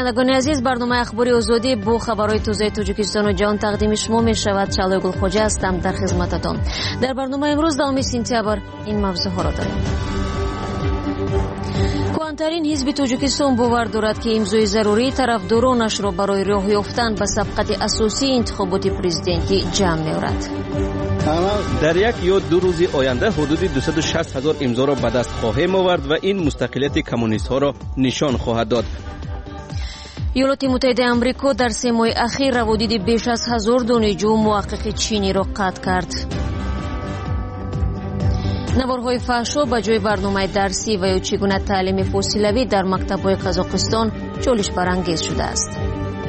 شنوندگان عزیز، برنامه اخباری آزادی با خبرهای تازه تاجیکستان و جهان تقدیم شما می شود. شعله گلخوجه هستم در خدمتتان. در برنامه امروز 10 سپتامبر این موضوع ها را داریم. کهن‌ترین حزب تاجیکستان باور دارد که امضای ضروری طرفدارانش را برای راه یافتن به سبقت اساسی انتخابات پرزیدنتی جمع می‌آورد. در یک یا دو روز آینده حدود 260,000 امضا را به دست خواهیم آورد و این مستقلیت کمونیست‌ها را نشان خواهد داد. ایالات متحده آمریکا در 3 ماه اخیر روادید بیش از 1000 دانشجو محقق چینی را قطع کرد. نوارهای فحشا به جای برنامه درسی و یا چگونه تعلیم فاصلوی در مکتب‌های قزاقستان چالش برانگیز شده است.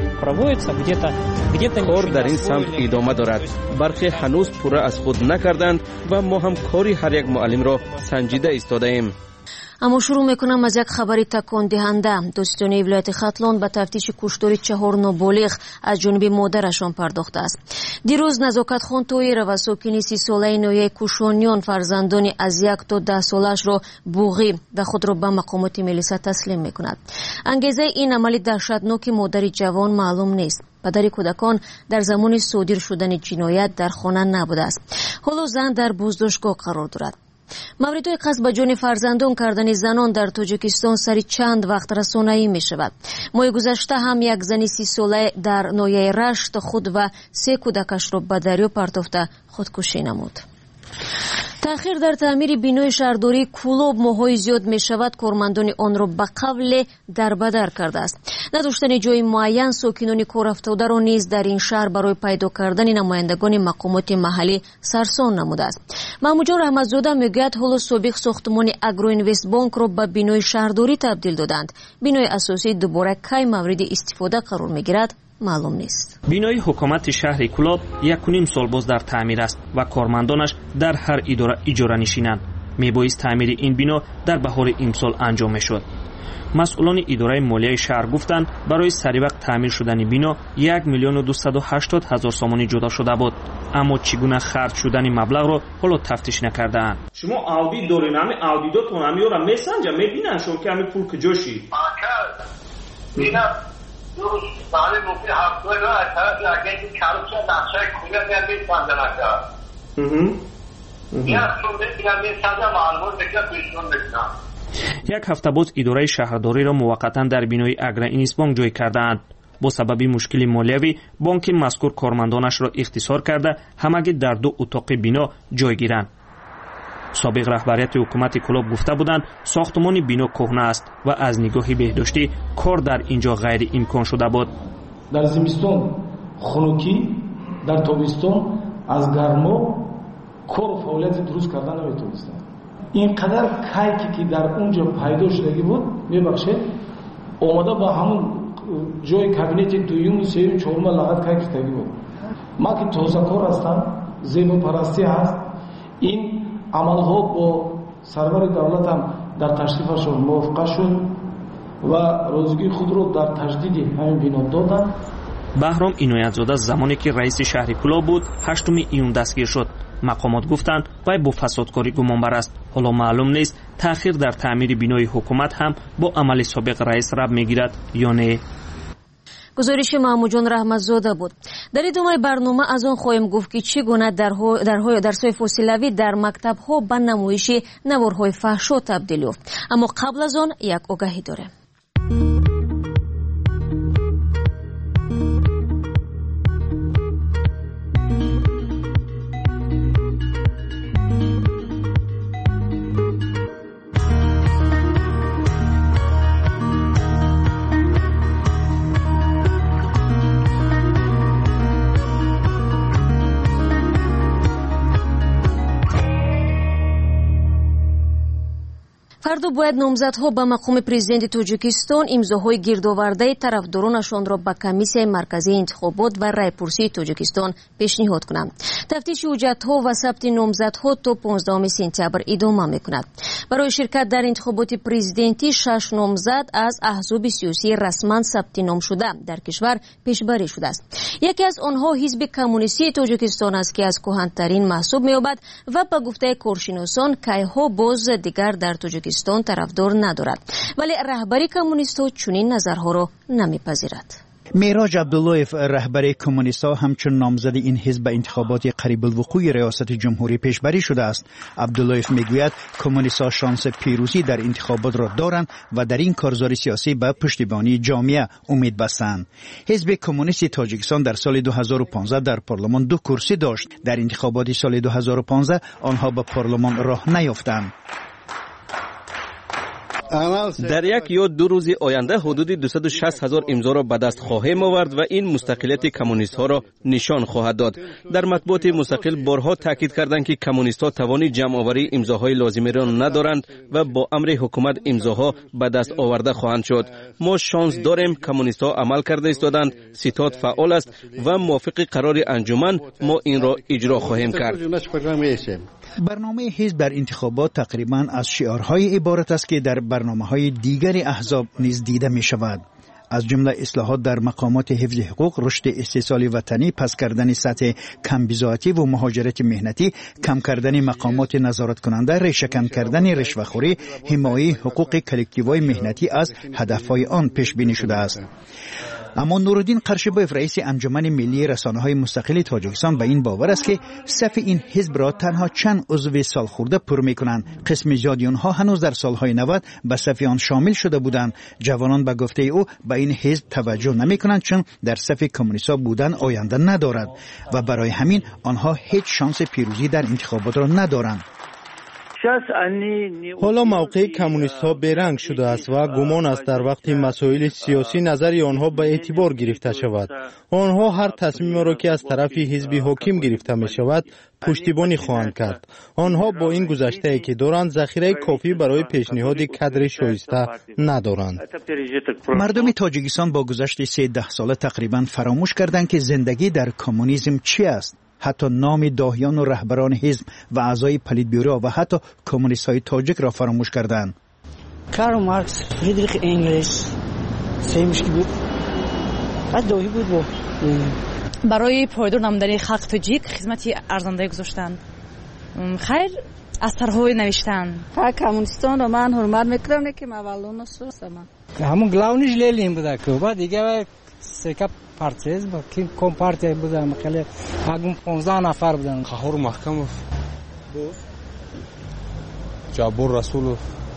کار در این سمت ادامه دارد. برخی هنوز پوره از خود نکردند و ما هم کاری هر یک معلم را سنجیده ایستاده ایم. اما شروع میکنم از یک خبری تکان دهنده. دادستانی ولایت ختلان به تفتیش کشتار 4 نابالغ از جانب مادرشان پرداخته است. دیروز نزاکت خان طاهر و ساکن 30 ساله نویه کوشانیان فرزندان از 1 تا 10 سالش را بوغی و خود را به مقامات ملیسا تسلیم میکند. انگیزه این عمل دهشتناک مادر جوان معلوم نیست. پدر کودکان در زمان صادر شدن جنایت در خانه نبوده است. حالا زن در بازداشتگاه قرار دارد. موردهای قصد به جان فرزندان کردن زنان در تاجیکستان سری چند وقت رسانه‌ای می شود. ماه گذشته هم یک زن 30 ساله در ناحیه رشت خود و 3 کودکش را به دریا پرتافته خودکشی نمود. تأخیر در تعمیر بینای شهرداری کولوب ماه‌های زیاد می شود. کارمندان آن را به قبل دربدر کرده است. نداشتن جای معین ساکنان کارافتاده را نیز در این شهر برای پیدا کردن نمایندگان مقامات محلی سرسان نموده است. محمود جان رحمتزاده میگوید حالا سابق ساختمان اگرو اینوست بانک را به بینای شهرداری تبدیل دادند. بینای اساسی دوباره کی مورد استفاده قرار میگیرد معلوم نیست. بینای حکومت شهر کولاب 1.5 سال باز در تعمیر است و کارمندانش در هر اداره اجاره نشینند. میبایست تعمیر این بنا در بهار امسال انجام میشد. مسئولان اداره مالیه شهر گفتند برای سری وقت تعمیر شدن بنا 1,280,000 سومانی جدا شده بود، اما چگونه خرج شدن مبلغ را حالا تفتیش نکرده‌اند. شما آودی دارین، همین آودیداتون همیورا میسنجا میبینن شما که همین پول کجاشی اینا روز برای موقع هفته را از طرف اگه کاروش نقشه کوله میسنجا نکرد یا سوده دیگر میسنجا معلومات بکر پیشون بکنم. یک هفته باز اداره شهرداری را موقتا در بینای اگرو اینوست بانک جای کردند. با سبب مشکل مالیوی بانک مذکور کارمندانش را اختصار کرده همگی در 2 اتاق بنا جای گیرند. سابق رهبریت حکومت کولاب گفته بودند ساختمان بنا کهنه است و از نگاه بهداشتی کار در اینجا غیر امکان شده بود. در زمستان خنکی، در تابستان از گرما کار و فعالیت درست کردن نمیتونستند. اینقدر کایکی که در اونجا پیدا شدگی بود میبخشه اومده با همون جای کابینت دویم و سوم چهارم لغت کای کردگی بود. ما که تازه کار هستم زیبا پرستی هست. این عملها با سرور دولت هم در تشریفشون موافقه شد و روزگی خود رو در تجدید همین بنا دادن. بهرام عنایت‌زاده زمانی که رئیس شهر کولاب بود 8 ایون دستگیر شد. مقامات گفتند وی با فسادکاری گمانبر است. حالا معلوم نیست تأخیر در تعمیر بینای حکومت هم با عمل سابق رئیس رب میگیرد یا نه. گزارش محمود جان رحمتزاده بود. در ادامه برنامه از آن خواهیم گفت که چگونه درس‌های فاصلوی در مکتب‌ها به نمایش نوارهای فحشا تبدیل یافت. اما قبل از آن یک آگهی داریم. فردا باید نامزدها به مقام پرزیدنت تاجیکستان امضاهای گردآورده طرفدارانشان را به کمیسیون مرکزی انتخابات و رایپرسی تاجیکستان پیشنهاد کنند. تفتیش حجت‌ها و ثبت نامزدها تا 15 سپتامبر ادامه می‌کند. برای شرکت در انتخابات پرزیدنتی 6 نامزد از احزاب سیاسی رسما ثبت نام شده در کشور پیشبری شده است. یکی از آنها حزب کمونیستی تاجیکستان است که از کهن‌ترین محسوب می‌یابد و به گفته کارشناسان کیها باز دیگر در تاجیکستان کمونیستان طرفدار ندارد، ولی رهبری کمونیست‌ها چنین نظرها را نمیپذیرد. معراج عبداللهیف رهبر کمونیست‌ها همچون نامزد این حزب به انتخابات قریب الوقوع ریاست جمهوری پیشبری شده است. عبداللهیف میگوید کمونیست‌ها شانس پیروزی در انتخابات را دارند و در این کارزار سیاسی به پشتیبانی جامعه امید بستند. حزب کمونیست تاجیکستان در سال 2015 در پارلمان 2 کرسی داشت. در انتخابات سال 2015 آنها به پارلمان راه نیافتند. در 1 یا 2 روز آینده حدود 260,000 امضا را به دست خواهیم آورد و این مستقلیت کمونیست ها را نشان خواهد داد. در مطبوعات مستقل بارها تاکید کردند که کمونیست ها توان جمع آوری امضاهای لازمی را ندارند و با امر حکومت امضاها به دست آورده خواهند شد. ما شانس داریم، کمونیست ها عمل کرده ایستادند، ستاد فعال است و موافق قرار انجمن ما این را اجرا خواهیم کرد. برنامه حزب در انتخابات تقریبا از شعارهای عبارت است که در برنامه‌های دیگر احزاب نیز دیده می شود. از جمله اصلاحات در مقامات حفظ حقوق، رشد استحصال وطنی، پس کردن سطح کمبزاعتی و مهاجرت مهنتی، کم کردن مقامات نظارت کننده، ریشه‌کن کردن رشوه‌خوری، حمایت حقوق کلکتیوهای مهنتی از هدفهای آن پیش بینی شده است. اما نورالدین قرشبایف رئیس انجمن ملی رسانه‌های مستقل تاجیکستان به این باور است که صف این حزب را تنها چند عضو سالخورده پر می‌کنند. قسم زیادی آنها هنوز در سالهای 90 به صف آن شامل شده بودند. جوانان به گفته او به این حزب توجه نمی‌کنند چون در صف کمونیست‌ها بودن آینده ندارد و برای همین آنها هیچ شانس پیروزی در انتخابات را ندارند. حالا موقع کمونیست ها بیرنگ شده است و گمان است در وقت مسائل سیاسی نظر آنها به اعتبار گرفته شود. آنها هر تصمیم را که از طرف حزب حاکم گرفته می شود پشتیبانی خواهند کرد. آنها با این گذشته که دارند ذخیره کافی برای پیشنهاد کادر شایسته ندارند. مردم تاجیکستان با گذشت 13 ساله تقریبا فراموش کردند که زندگی در کمونیسم چی است. حتی نام داهیان و رهبران حزب و اعضای پلیتبیرو و حتی کمونیست‌های تاجیک را فراموش کردند. کارل مارکس، فریدریخ انگلس، سیمشکی بود. بعد داهی بود با برای پایدار نمودن خلق تاجیک خدمتی ارزنده گذاشتند. خیر اثرهای نوشتن. کمونیستان رو من حرمت میکردم که مولون هستم. همون گلاونیش لیلیم بوده که بعد دیگه سکه پارتیز با کی کم پارتی بودن خیلی اگم 15 نفر بودن. قهر محکم جابر رسول.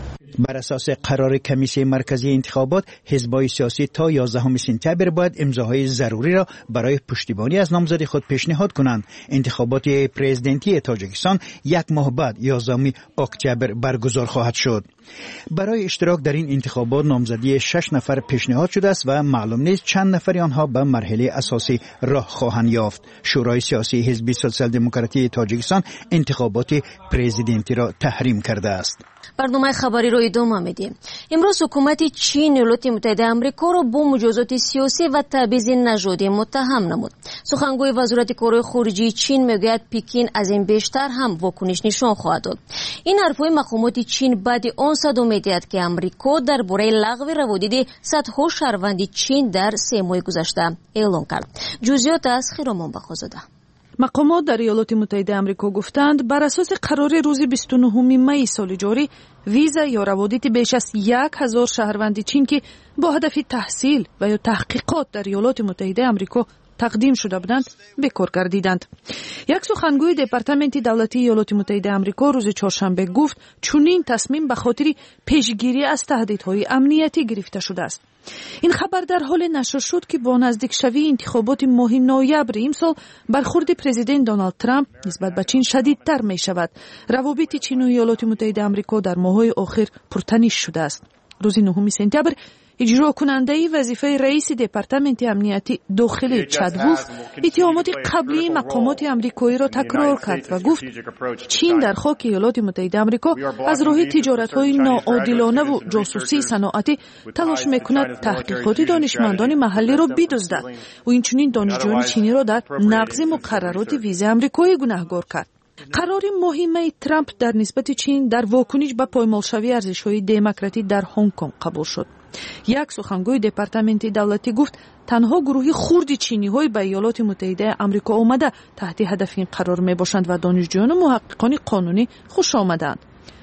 بر اساس قرار کمیسیون مرکزی انتخابات، حزب‌های سیاسی تا 11 سپتامبر باید امضاهای ضروری را برای پشتیبانی از نامزد خود پیشنهاد کنند. انتخابات پرزیدنتی تاجیکستان 1 ماه بعد 11 اکتبر برگزار خواهد شد. برای اشتراک در این انتخابات نامزدی 6 نفر پیشنهاد شده است و معلوم نیست چند نفر آنها به مرحله اساسی راه خواهند یافت. شورای سیاسی حزب سوسیال دموکراتی تاجیکستان انتخابات پرزیدنتی را تحریم کرده است. برنامه خبری رو ادامه میدیم. امروز حکومت چین ایالات متحده آمریکا را با مجازات سیاسی و تبعیض نژادی متهم نمود. سخنگوی وزارت کارهای خارجه چین میگوید پکین از این بیشتر هم واکنش نشان خواهد داد. این حرفهای مقامات چین بعد آن صدام می‌دهد که آمریکا درباره لغو روادید صدها شهروند چین در 3 ماه گذشته اعلام کرد. جزئیات از خیرامان بخوزاده. مقامات در ایالات متحده آمریکا گفتند بر اساس قرار روز 29 می سال جاری ویزا یا روادید بیش از 1000 شهروند چین که با هدف تحصیل و یا تحقیقات در ایالات متحده آمریکا تقدیم شده بودند بکار گردیدند. یک سخنگوی دپارتمنت دولتی ایالات متحده آمریکا روز چهارشنبه گفت چنین تصمیم به خاطر پیشگیری از تهدیدهای امنیتی گرفته شده است. این خبر در حال نشر شد که با نزدیک شوی انتخابات ماه نوامبر امسال برخورد پرزیدنت دونالد ترامپ نسبت به چین شدیدتر می شود. روابط چین و ایالات متحده آمریکا در ماه‌های اخیر پرتنش شده است. روز 9 سپتامبر اجرا کننده وظیفه رئیس دپارتمنت امنیتی داخلی چاد وولف اتهامات قبلی مقامات آمریکایی را تکرار کرد و گفت چین در خاک ایالات متحده آمریکا از راه تجارت‌های ناعادلانه و جاسوسی صنعتی تلاش می‌کند تحقیقات دانشمندان محلی را بدزدد و اینچنین دانشجویان چینی را در نقض مقررات ویزا آمریکایی گناهکار کرد. قرار مهم ترامپ در نسبت چین در واکنش به پایمالشوی ارزش‌های دموکراتی در هنگ کنگ قبول شد. یک سخنگوی دپارتمنت دولتی گفت تنها گروهی خرد چینی‌های به ایالات متحده آمریکا آمده تحت هدف این قرار می‌باشند و دانشجویان و محققان قانونی خوش آمدند.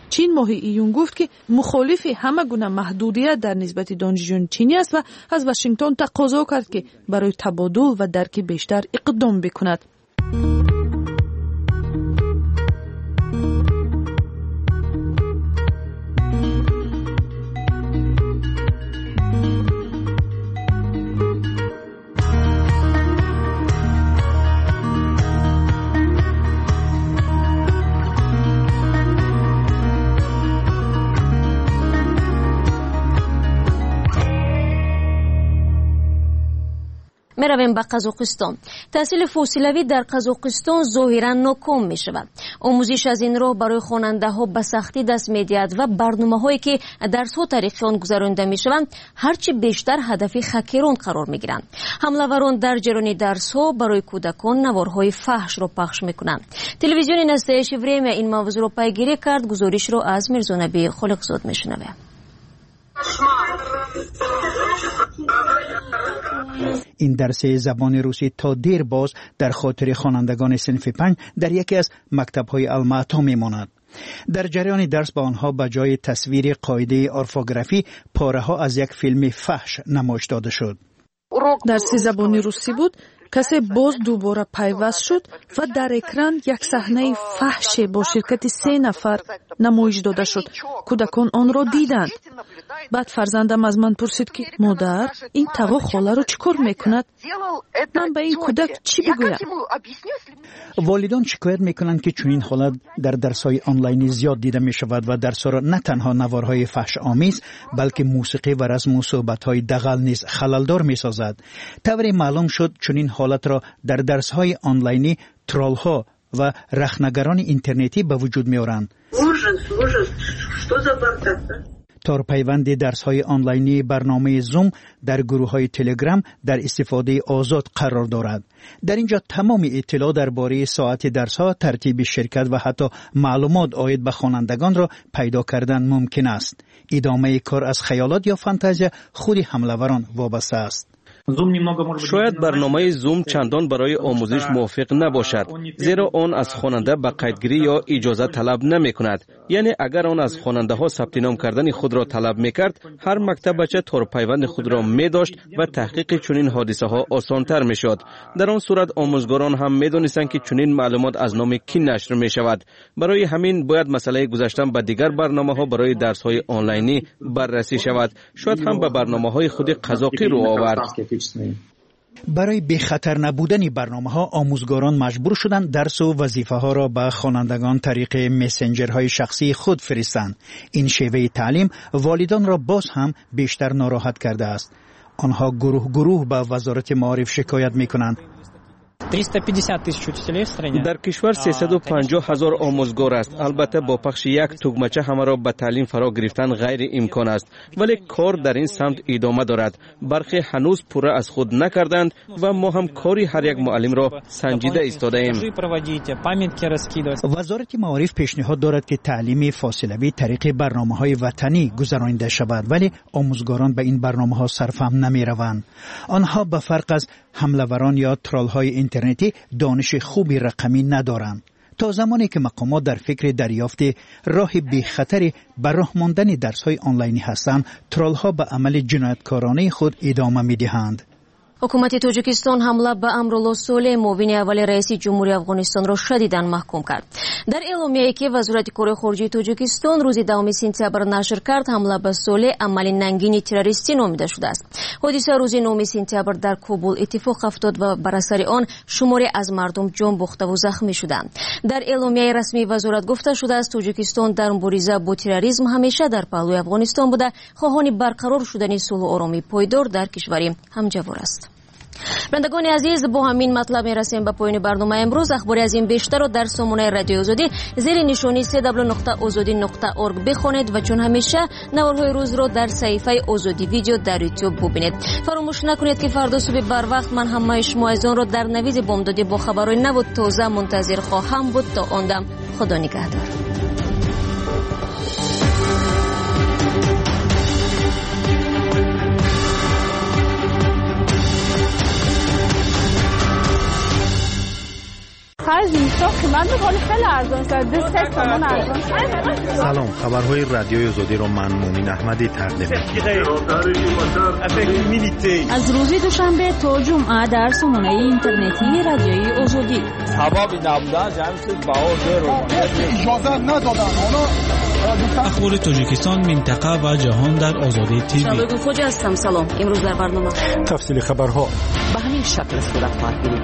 چین ماه ایون گفت که مخالف همه گونه محدودیت در نسبت دانشجویان چینی است و از واشنگتن تقاضا کرد که برای تبادل و درک بیشتر اقدام بکند. میرویم به قزاقستان. تحصیل فاصلوی در قزاقستان ظاهرا ناکام می شود. آموزش از این راه برای خواننده ها به سختی دست می دهد و برنامه هایی که درس ها طریق آن گذرانده می شوند هرچی بیشتر هدف هکران قرار می گیرند. حمله‌وران در جریان درس ها برای کودکان نوارهای فحش را پخش می کنند. تلویزیون نستایش وریمیا این موضوع را پیگیری کرد. گزارش را از میرزانبی خالقزاد می شنویم. این درس زبان روسی تا دیر باز در خاطر خوانندگان صنف 5 در یکی از مکتب‌های المعطا می‌ماند. در جریان درس با آنها به جای تصویر قاعده ارفوگرافی پاره‌ها از یک فیلم فحش نمایش داده شد. درس زبان روسی بود. کسی باز دوباره پیوست شد و در اکران یک صحنه فحش با شرکت 3 نفر نمایش داده شد. کودکان آن را دیدند. بعد فرزندم از من پرسید که مادر این تقا خاله رو چیکار میکند؟ من به این کودک چی بگویم؟ والدان شکایت میکنند که چنین حالت در درس‌های آنلاینی زیاد دیده میشود و درس‌ها را نه تنها نوارهای فحش آمیز بلکه موسیقی و رسم و صحبت‌های دغل نیز خللدار میسازد. طوری معلوم شد چنین حالت را در درس‌های آنلاینی ترول‌ها و رخنگران اینترنتی به وجود می‌آورند. تارپیوند درس‌های آنلاینی برنامه زوم در گروه‌های تلگرام در استفاده آزاد قرار دارد. در اینجا تمام اطلاع درباره ساعت درس‌ها، ترتیب شرکت و حتی معلومات عاید به خوانندگان را پیدا کردن ممکن است. ادامه کار از خیالات یا فانتزیا خود حمله‌وران وابسته است. شاید برنامه زوم چندان برای آموزش موافق نباشد، زیرا آن از خواننده به قیدگیری یا اجازه طلب نمی کند. یعنی اگر آن از خواننده ها ثبت نام کردن خود را طلب می کرد، هر مکتب بچه تارپیوند خود را می داشت و تحقیق چنین حادثه ها آسان تر می شد. در آن صورت آموزگاران هم می دانستند که چنین معلومات از نام کی نشر می شود. برای همین باید مسئله گذاشتن به دیگر برنامه ها برای درس های آنلاینی بررسی شود. شاید هم به برنامه های خود قزاقی رو آورد. برای به خطر نبودن برنامه‌ها آموزگاران مجبور شدند درس و وظیفه‌ها را به خوانندگان طریق مسنجرهای شخصی خود فرستند. این شیوه تعلیم والدان را باز هم بیشتر ناراحت کرده است. آنها گروه به وزارت معارف شکایت می‌کنند. 350 тысяч учителей в стране. در کشور 350,000 آموزگار است. البته با پخش یک توگمچه همه را به تعلیم فرا گرفتن غیر امکان است، ولی کار در این سمت ادامه دارد. برخی هنوز پوره از خود نکردند و ما هم کاری هر یک معلم را سنجیده ایستاده ایم. وزارت معارف پیشنهاد دارد که تعلیم فاصلوی طریق برنامه‌های وطنی گذرانده شود، ولی آموزگاران به این برنامه‌ها صرفم نمی‌روند. آنها به فرق از حمله‌وران یا ترول‌های اینترنتی دانش خوبی رقمی ندارند. تا زمانی که مقامات در فکر دریافت راه بی خطری بر راه ماندن درس‌های آنلاینی هستند، ترول‌ها به عمل جنایتکارانه خود ادامه می‌دهند. حکومت توجیکستان حمله به امرالله صالح معاون اول رئیس جمهوری افغانستان را شدیداً محکوم کرد. در اعلامیه‌ای که وزارت کار خارجه توجیکستان روز 2 سپتامبر نشر کرد، حمله به صالح عمل ننگین تروریستی نامیده شده است. حادثه روز 9 سپتامبر در کابل اتفاق افتاد و بر اثر آن شماری از مردم جان باخته و زخمی شدند. در اعلامیه رسمی وزارت گفته شده است توجیکستان در مبارزه با تروریسم همیشه در پهلوی افغانستان بوده، خواهان برقرار شدن صلح و آرامی پایدار در کشور همجوار است. بندگان عزیز، با همین مطلب میرسیم به پایان برنامه امروز. اخباری از این بیشتر رو در سامانه رادیو آزادی زیر نشانی www.azadi.org بخونید و چون همیشه نوارهای روز رو در صفحه آزادی ویدیو در یوتیوب ببینید. فراموش نکنید که فردا صبح بر وقت من همه شما عزیزان رو در نویز بامدادی با خبرهای نو و تازه منتظر خواهم بود. تا آن دم خدا نگهدار. هر من می‌خوام خیلی ارزان شد 3 تومن ارزان. سلام، خبرهای رادیوی آزادی رو من مومین احمدی تقدیم می‌کنم. از روز دوشنبه تا جمعه در سامانه اینترنتی رادیوی آزادی. سبب نبودن جمعیت باور رو اجازه ندادن. اخبار تاجیکستان، منطقه و جهان در آزادی تیوی. شباب خوج هستم. سلام. امروز در برنامه تفصیل خبرها به همین شکل صورت خواهد گرفت.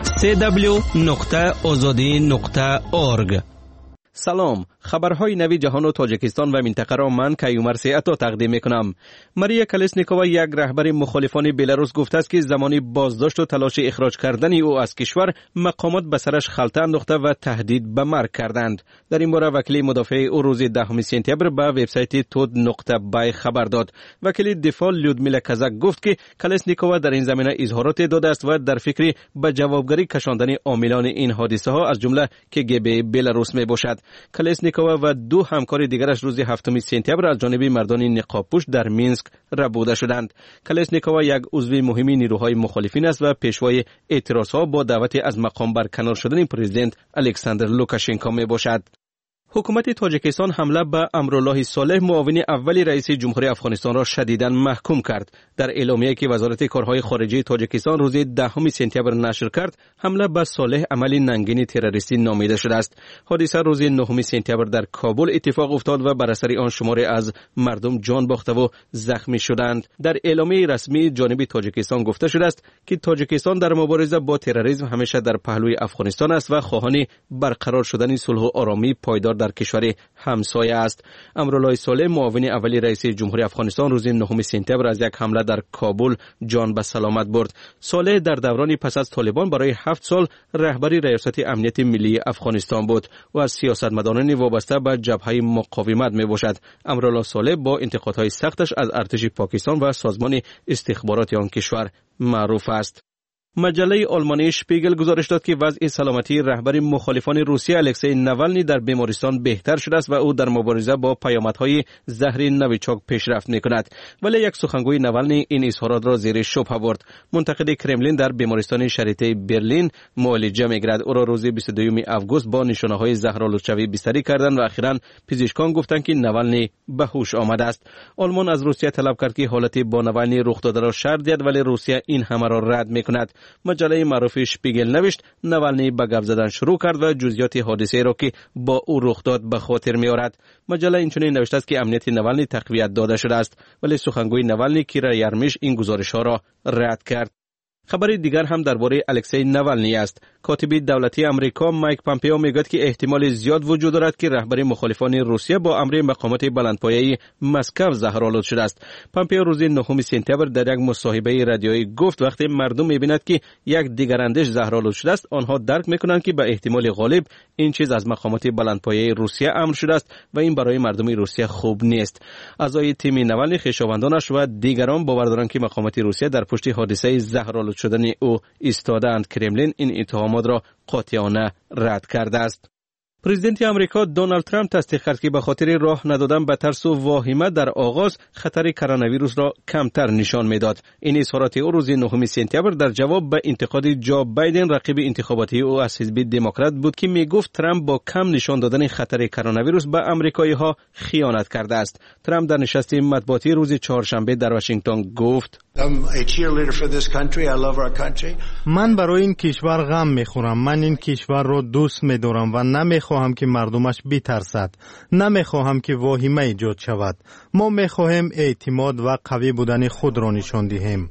www.azadi.org. سلام، خبرهای نوی جهان و تاجیکستان و منطقه را من کیومر سیعتا تقدیم میکنم. ماریا کلسنیکووا، یک رهبر مخالفان بلاروس، گفته است که زمانی بازداشت و تلاش اخراج کردن او از کشور مقامات به سرش خلطه انداخته و تهدید به مرگ کردند. در این باره وکیل مدافع او روز 10 سپتامبر به وبسایت tod.by خبر داد. وکیل دفاع لودمیلا کازاک گفت که کلسنیکووا در این زمینه اظهارات داده است و در فکر به جوابگری کشاندن عاملان این حادثه ها از جمله کگب بلاروس می باشد. کلسنیکووا و 2 همکار دیگرش روز 7 سپتامبر از جانب مردان نقابپوش در مینسک ربوده شدند. کلسنیکووا یک عضو مهمی نیروهای مخالفین است و پیشوای اعتراضها با دعوت از مقام برکنار شدن پرزیدنت الکساندر لوکاشنکو می باشد. حکومت تاجیکستان حمله به امرالله صالح، معاون اول رئیس جمهوری افغانستان را شدیداً محکوم کرد. در اعلامیه‌ای که وزارت کارهای خارجه تاجیکستان روز 10 سپتامبر نشر کرد، حمله به صالح عملی ننگین تروریستی نامیده شده است. حادثه روز 9 سپتامبر در کابل اتفاق افتاد و بر اثر آن شماری از مردم جان باخته و زخمی شدند. در اعلامیه رسمی جانب تاجیکستان گفته شده است که تاجیکستان در مبارزه با تروریسم همیشه در پهلوی افغانستان است و خواهان برقرار شدن صلح و آرامی پایدار در کشور همسایه است. امرالله صالح، معاون اول رئیس جمهوری افغانستان، روز 9 سپتامبر از یک حمله در کابل جان به سلامت برد. صالح در دوران پس از طالبان برای 7 سال رهبری ریاست امنیت ملی افغانستان بود و از سیاستمداران وابسته به جبهه مقاومت می باشد. امرالله صالح با انتقادهای سختش از ارتش پاکستان و سازمان استخبارات آن کشور معروف است. مجله آلمانی شپیگل گزارش داد که وضع سلامتی رهبر مخالفان روسیه الکسی ناولنی در بیمارستان بهتر شده است و او در مبارزه با پیامدهای زهر نویچاک پیشرفت می‌کند. ولی یک سخنگوی ناولنی این اظهارات را زیر شبهه برد. منتقد کرملین در بیمارستان شریته برلین معالجه می‌گیرد. او را روز 22 آگوست با نشانه‌های زهرآلودشوی بستری کردند و اخیراً پزشکان گفتند که ناولنی به هوش آمده است. آلمان از روسیه طلب کرد که حالت با ناولنی رخ داده را شرح دهد، ولی روسیه این همه را رد می‌کند. مجله معروف شپیگل نوشت ناولنی به گپ زدن شروع کرد و جزئیات حادثه را که با او رخ داد به خاطر می‌آورد. مجله اینچنین نوشته است که امنیت ناولنی تقویت داده شده است، ولی سخنگوی ناولنی کیرا یارمیش این گزارش‌ها را رد کرد. خبر دیگر هم درباره الکسی ناولنی است. کاتب دولتی آمریکا مایک پامپئو میگوید که احتمال زیاد وجود دارد که رهبر مخالفان روسیه با امر مقامات بلندپایه مسکو زهرآلود شده است. پامپئو روز 9 سپتامبر در یک مصاحبه رادیویی گفت وقتی مردم می‌بینند که یک دیگراندیش زهرآلود شده است، آنها درک می‌کنند که به احتمال غالب این چیز از مقامات بلندپایه روسیه امر شده است و این برای مردم روسیه خوب نیست. اعضای تیم ناولنی، خویشاوندانش و دیگران باور دارند که مقامات روسیه در پشت حادثه زهرآلود شدن او ایستاده‌اند. کرملین این اتهامات را قاطعانه رد کرده است. پرزیدنت آمریکا دونالد ترامپ تصدیق کرد که به خاطر راه ندادن به ترس و واهمه در آغاز خطر کرونا ویروس را کمتر نشان میداد. این اظهارات او روز 9 سپتامبر در جواب به انتقاد جو بایدن رقیب انتخاباتی او از حزب دموکرات بود که میگفت ترامپ با کم نشان دادن خطر کرونا ویروس به آمریکایی‌ها خیانت کرده است. ترامپ در نشست مطبوعاتی روز چهارشنبه در واشنگتن گفت: من برای این کشور غم میخورم. من این کشور را دوست می‌دارم و نمیخواهم که مردمش بترسد. نمیخواهم که واهمه ایجاد شود. ما میخواهیم اعتماد و قوی بودن خود را نشان دهیم.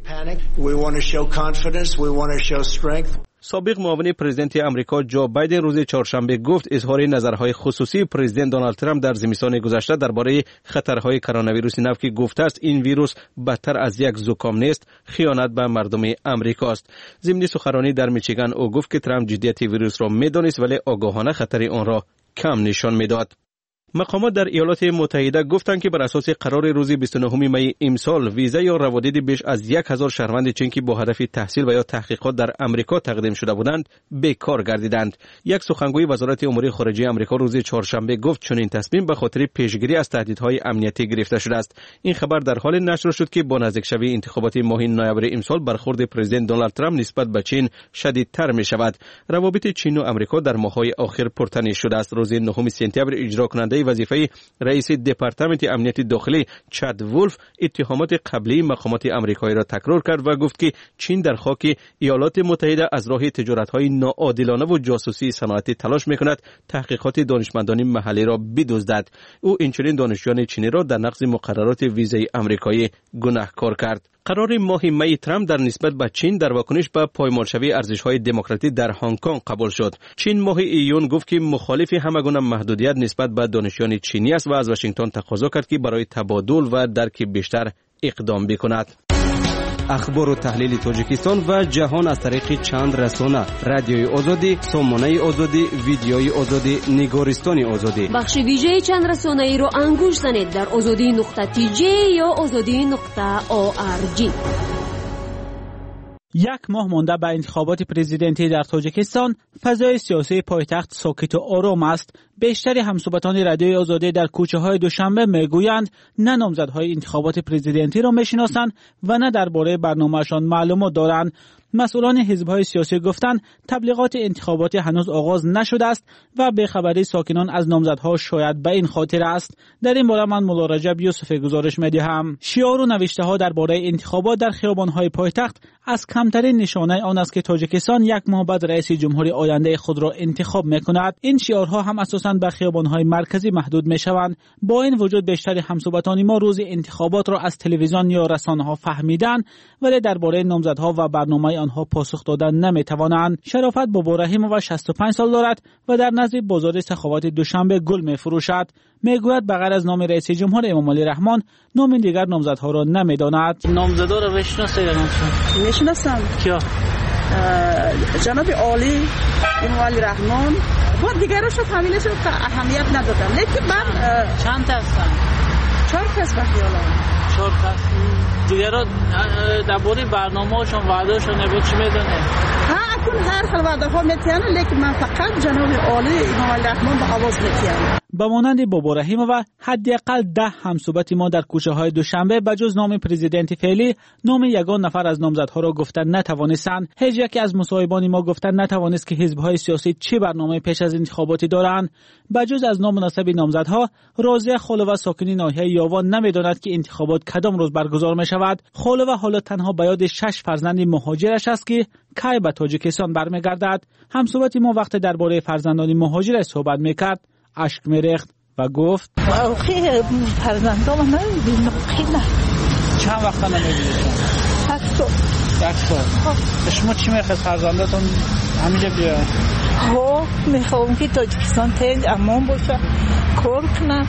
سابق معاون پرزیدنت آمریکا جو بایدن روز چهارشنبه گفت اظهار نظرهای خصوصی پرزیدنت دونالد ترامپ در زمستان گذشته درباره خطرهای کرونا ویروس نو که گفته است این ویروس بدتر از یک زکام نیست، خیانت به مردم آمریکا است. ضمن سخنرانی در میچیگان او گفت که ترامپ جدیت ویروس را میدانست ولی آگاهانه خطر آن را کم نشان میداد. مقامات در ایالات متحده گفتند که بر اساس قرار روز 29 می امسال ویزا یا روادید بیش از 1000 شهروند چین که با هدف تحصیل و یا تحقیقات در امریکا تقدیم شده بودند بیکار گردیدند. یک سخنگوی وزارت امور خارجه آمریکا روز چهارشنبه گفت چنین تصمیم به خاطر پیشگیری از تهدیدهای امنیتی گرفته شده است. این خبر در حال نشر شد که با نزدیکشوی انتخابات ماه نوامبر امسال برخورد پرزیدنت دونالد ترامپ نسبت به چین شدیدتر می شود. روابط چین و آمریکا در ماه‌های اخیر پرتنش شده است. روز 9 سپتامبر اجرا کننده وظیفه رئیس دپارتمنت امنیت داخلی چاد وولف اتهامات قبلی مقامات آمریکایی را تکرار کرد و گفت که چین در خاک ایالات متحده از راه تجارت‌های ناعادلانه و جاسوسی صنعتی تلاش می‌کند تحقیقات دانشمندان محلی را بدزدد. او اینچنین دانشجویان چینی را در نقض مقررات ویزای آمریکایی گناهکار کرد. قرار ماه می ترامپ در نسبت به چین در واکنش به پایمالشوی ارزش‌های دموکراتی در هنگ کنگ قبول شد. چین ماه ایون گفت که مخالف همگونه محدودیت نسبت به دانشجویان چینی است و از واشنگتن تقاضا کرد که برای تبادل و درک بیشتر اقدام بکند. اخبار و تحلیل تاجیکستان و جهان از طریق چند رسانه: رادیوی آزادی، سامانه آزادی، ویدیوی آزادی، نگارستان آزادی. بخش ویژه چند رسانه ای رو انگوش زنید در azadi.tj یا azadi.org. یک ماه مانده به انتخابات پرزیدنتی در تاجیکستان، فضای سیاسی پایتخت ساکت و آرام است. بیشتر همصحبتان رادیوی آزادی در کوچه‌های دوشنبه میگویند نه نامزدهای انتخابات پرزیدنتی را میشناسند و نه درباره برنامه‌شان معلومات دارند. مسئولان حزب‌های سیاسی گفتند تبلیغات انتخاباتی هنوز آغاز نشده است و بی‌خبری ساکنان از نامزدها شاید به این خاطر است. در این باره من مولا رجب یوسفی گزارش می‌دهم. شعار و نوشته‌ها درباره انتخابات در خیابان‌های پایتخت از کمترین نشانه آن است که تاجیکستان یک ماه بعد رئیس جمهوری آینده خود را انتخاب می‌کند. این شعارها هم اساساً به خیابان‌های مرکزی محدود می‌شوند. با این وجود بیشتر همصحبتان ما روز انتخابات را از تلویزیون یا رسانه‌ها فهمیدند ولی درباره نامزدها و برنامه آنها پاسخ دادن نمی‌توانند. شرافت بابا رحیمова 65 سال دارد و در نزد بازار سخاوت دوشنبه گل می‌فروشد. میگوید بغیر از نام رئیس جمهور امام علی رحمان نام دیگر نامزدها را نمی‌داند. نامزدا را می‌شناسید؟ می‌شناسم. کیا؟ جناب عالی، امام علی رحمان و دیگرش فامیلش اهمیت ندادم. لیکن من چند تا هستن؟ 4 کس به خیالم. 4 کس. دیگرها درباره برنامه‌شون وعده‌شون نبود چی می‌دونه؟ اکنون هر حال وعده ها میتیانه لیکن من فقط جناب عالی امام علی رحمان به آواز میتیانم. با مانند بابا رحیمова حداقل 10 همصحبت ما در کوچه‌های دوشنبه بجز نام پرزیدنت فعلی نام یگان نفر از نامزدها را گفتن نتوانستند. هیچ یکی از مصاحبان ما گفتن نتوانست که حزب‌های سیاسی چه برنامه پیش از انتخاباتی دارند. بجز از نامناسب نامزدها راضیه خالوه ساکنی ناحیه یاوان نمیداند که انتخابات کدام روز برگزار می‌شود. خالوه حالا تنها به یاد 6 فرزند مهاجرش است که کی به تاجیکستان برمیگردد. همصحبت ما وقت درباره فرزندان مهاجر صحبت می‌کرد اشک می‌ریخت و گفت خیلی فرزندام نمی‌بینم. خیلی چند وقت نمی‌بینید؟ 1 سال. شما چی می‌خواید فرزنداتون همینجا بیاین؟ می‌خوام که تاجیکستان تیز امان باشه، کار کنم.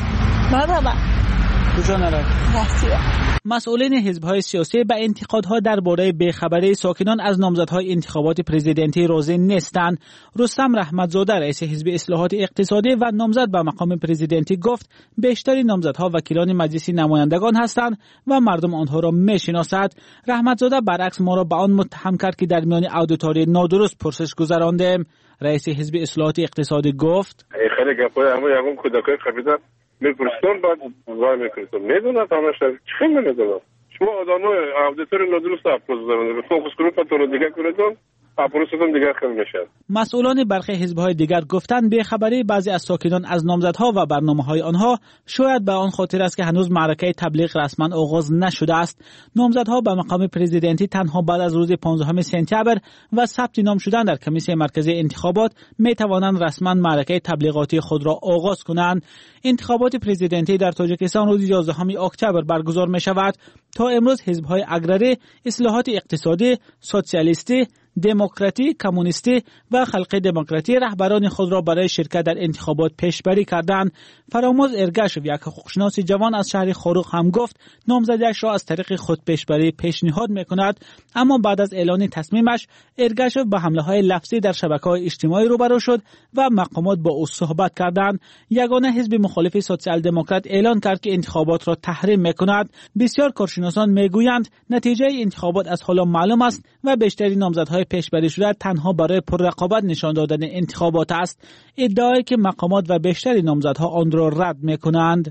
کجا نرد؟ مسئولین حزب‌های سیاسی به انتقادها درباره بیخبری ساکنان از نامزدهای انتخابات پرزیدنتی راضی نیستند. رستم رحمتزاده رئیس حزب اصلاحات اقتصادی و نامزد به مقام پرزیدنتی گفت بیشتر نامزدها وکیلان مجلس نمایندگان هستند و مردم آنها را میشناسد. رحمتزاده برعکس ما را به آن متهم کرد که در میان اودیتوری نادرست پرسش گذراندیم. رئیس حزب اصلاحات اقتصادی گفت خیلی گپای همون یگون کودکای خبیث میپرسون بعد وای میکنید میدونم همش چی میدونم شما آدمای اودیتور نادرست اپروز دارن فوکس گروپ تو دیگه کردن اپروزتون دیگه خیلی میشه. مسئولان برخی حزب‌های دیگر گفتند بی‌خبری بعضی از ساکنان از نامزدها و برنامه‌های آنها شاید به آن خاطر است که هنوز معرکه تبلیغ رسما آغاز نشده است. نامزدها به مقام پرزیدنتی تنها بعد از روز 15 سپتامبر و ثبت نام شدن در کمیسیون مرکزی انتخابات می‌توانند رسما معرکه تبلیغاتی خود را آغاز کنند. انتخابات پرزیدنتی در تاجیکستان روز 11 اکتبر برگزار می‌شود. تا امروز حزب‌های اگراری، اصلاحات اقتصادی، سوسیالیستی، دموکراتی، کمونیستی و خلق دموکراتی رهبران خود را برای شرکت در انتخابات پیشبری کردند. فراموز ارگاشف، یک حقوقشناس جوان از شهر خاروق، هم گفت نامزدیش را از طریق خود پیشبری پیشنهاد میکند، اما بعد از اعلان تصمیمش ارگاشف به حمله‌های لفظی در شبکه‌های اجتماعی روبرو شد و مقامات با او صحبت کردند. یگانه حزب مخالف سوسیال دموکرات اعلان کرد که انتخابات را تحریم میکند. بسیار کارشناسان میگویند نتیجه انتخابات از حالا معلوم است و بیشتری نامزدهای پیشبری شده تنها برای پررقابت نشان دادن انتخابات است. ادعایی که مقامات و بیشتری نامزدها آن را رد میکنند.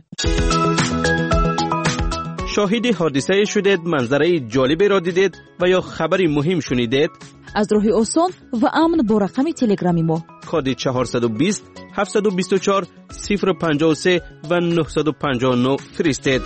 شاهد حادثه شدید، منظره جالبی را دیدید و یا خبری مهم شنیدید؟ از راه آسان و امن با رقم تلگرامی ما کد 420 724 053 و 959 فرستید.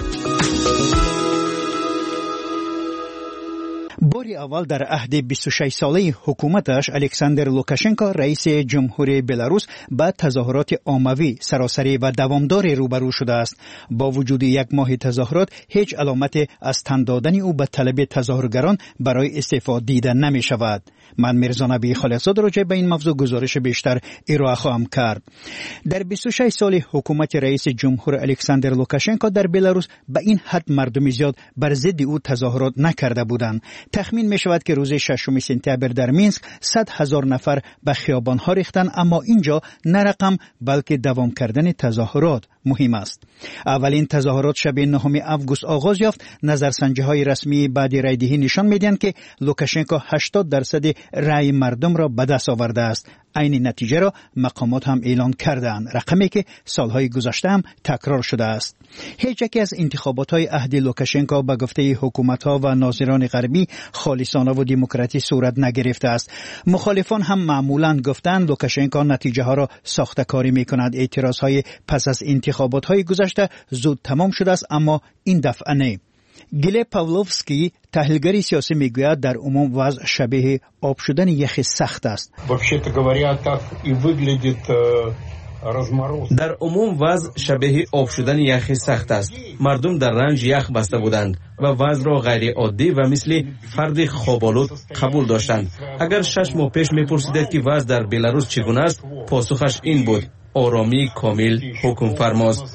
باری اول در عهد 26 ساله حکومتش الکساندر لوکاشنکو رئیس جمهوری بلاروس با تظاهرات عمومی سراسری و دوامدار روبرو شده است. با وجود یک ماه تظاهرات هیچ علامت از تن دادن او به طلب تظاهرگران برای استعفا دیده نمی شود. من میرزا نبی خالصزاده راجع به این موضوع گزارش بیشتر ارائه خواهم کرد. در 26 سال حکومت رئیس جمهور الکساندر لوکاشنکو در بلاروس به این حد مردم زیاد بر ضد او تظاهرات نکرده بودند. تخمین می شود که روز 6 سپتامبر در مینسک 100,000 نفر به خیابان‌ها ریختند، اما اینجا نه رقم بلکه دوام کردن تظاهرات مهم است. اولین تظاهرات شب 9 آگوست آغاز یافت. نظرسنجی‌های رسمی بعد رایدهی نشان می‌دهند که لوکاشنکو 80% رای مردم را به دست آورده است. این نتیجه را مقامات هم اعلان کردند، رقمی که سالهای گذشته هم تکرار شده است. هیچ یکی از انتخابات‌های عهد لوکاشنکو به گفته حکومت‌ها و ناظران غربی خالصانه و دموکراتی صورت نگرفته است. مخالفان هم معمولاً گفتند لوکاشنکو نتیجه ها را ساخته‌کاری می‌کند. اعتراض‌های پس از انتخابات‌های گذشته زود تمام شده است، اما این دفعه نه. گیله پاولوفسکی تحلیلگر سیاسی میگوید در عموم وضع شبیه آب شدن یخ سخت است. در عموم وضع شبیه آب شدن یخ سخت است. مردم در رنج یخ بسته بودند و وضع را غیر عادی و مثل فرد خواب‌آلود قبول داشتند. اگر 6 ماه پیش میپرسیدید که وضع در بلاروس چگونه است، پاسخش این بود: آرامی کامل، حکم فرماست.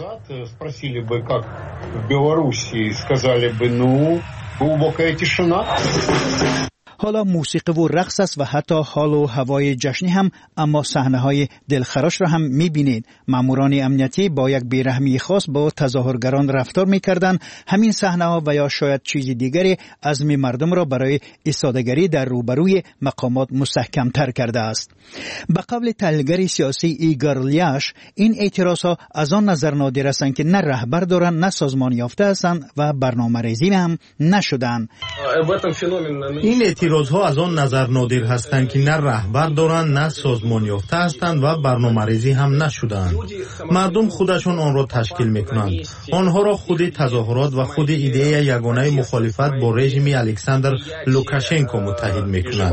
حالا موسیقی و رقص است و حتی حال و هوای جشنی هم، اما صحنه‌های دلخراش را هم می‌بینید. ماموران امنیتی با یک بیرحمی خاص با تظاهرگران رفتار می‌کردند. همین صحنه‌ها و یا شاید چیز دیگری عزم مردم را برای ایستادگی در روبروی مقامات مستحکم‌تر کرده است. به قول تحلیلگر سیاسی ایگور لیاش، این اعتراضها از آن نظر نادر هستند که نه رهبر دارند، نه سازمان یافته هستند و برنامه‌ریزی هم نشدند. این اعتراضها از آن نظر نادر هستند که نه رهبر دارند، نه سازمان یافته هستند و برنامه‌ریزی هم نشدند. مردم خودشون آن را تشکیل میکنند. آنها را خود تظاهرات و خود ایده یگانه مخالفت با رژیم الکساندر لوکاشنکو متحد میکنند.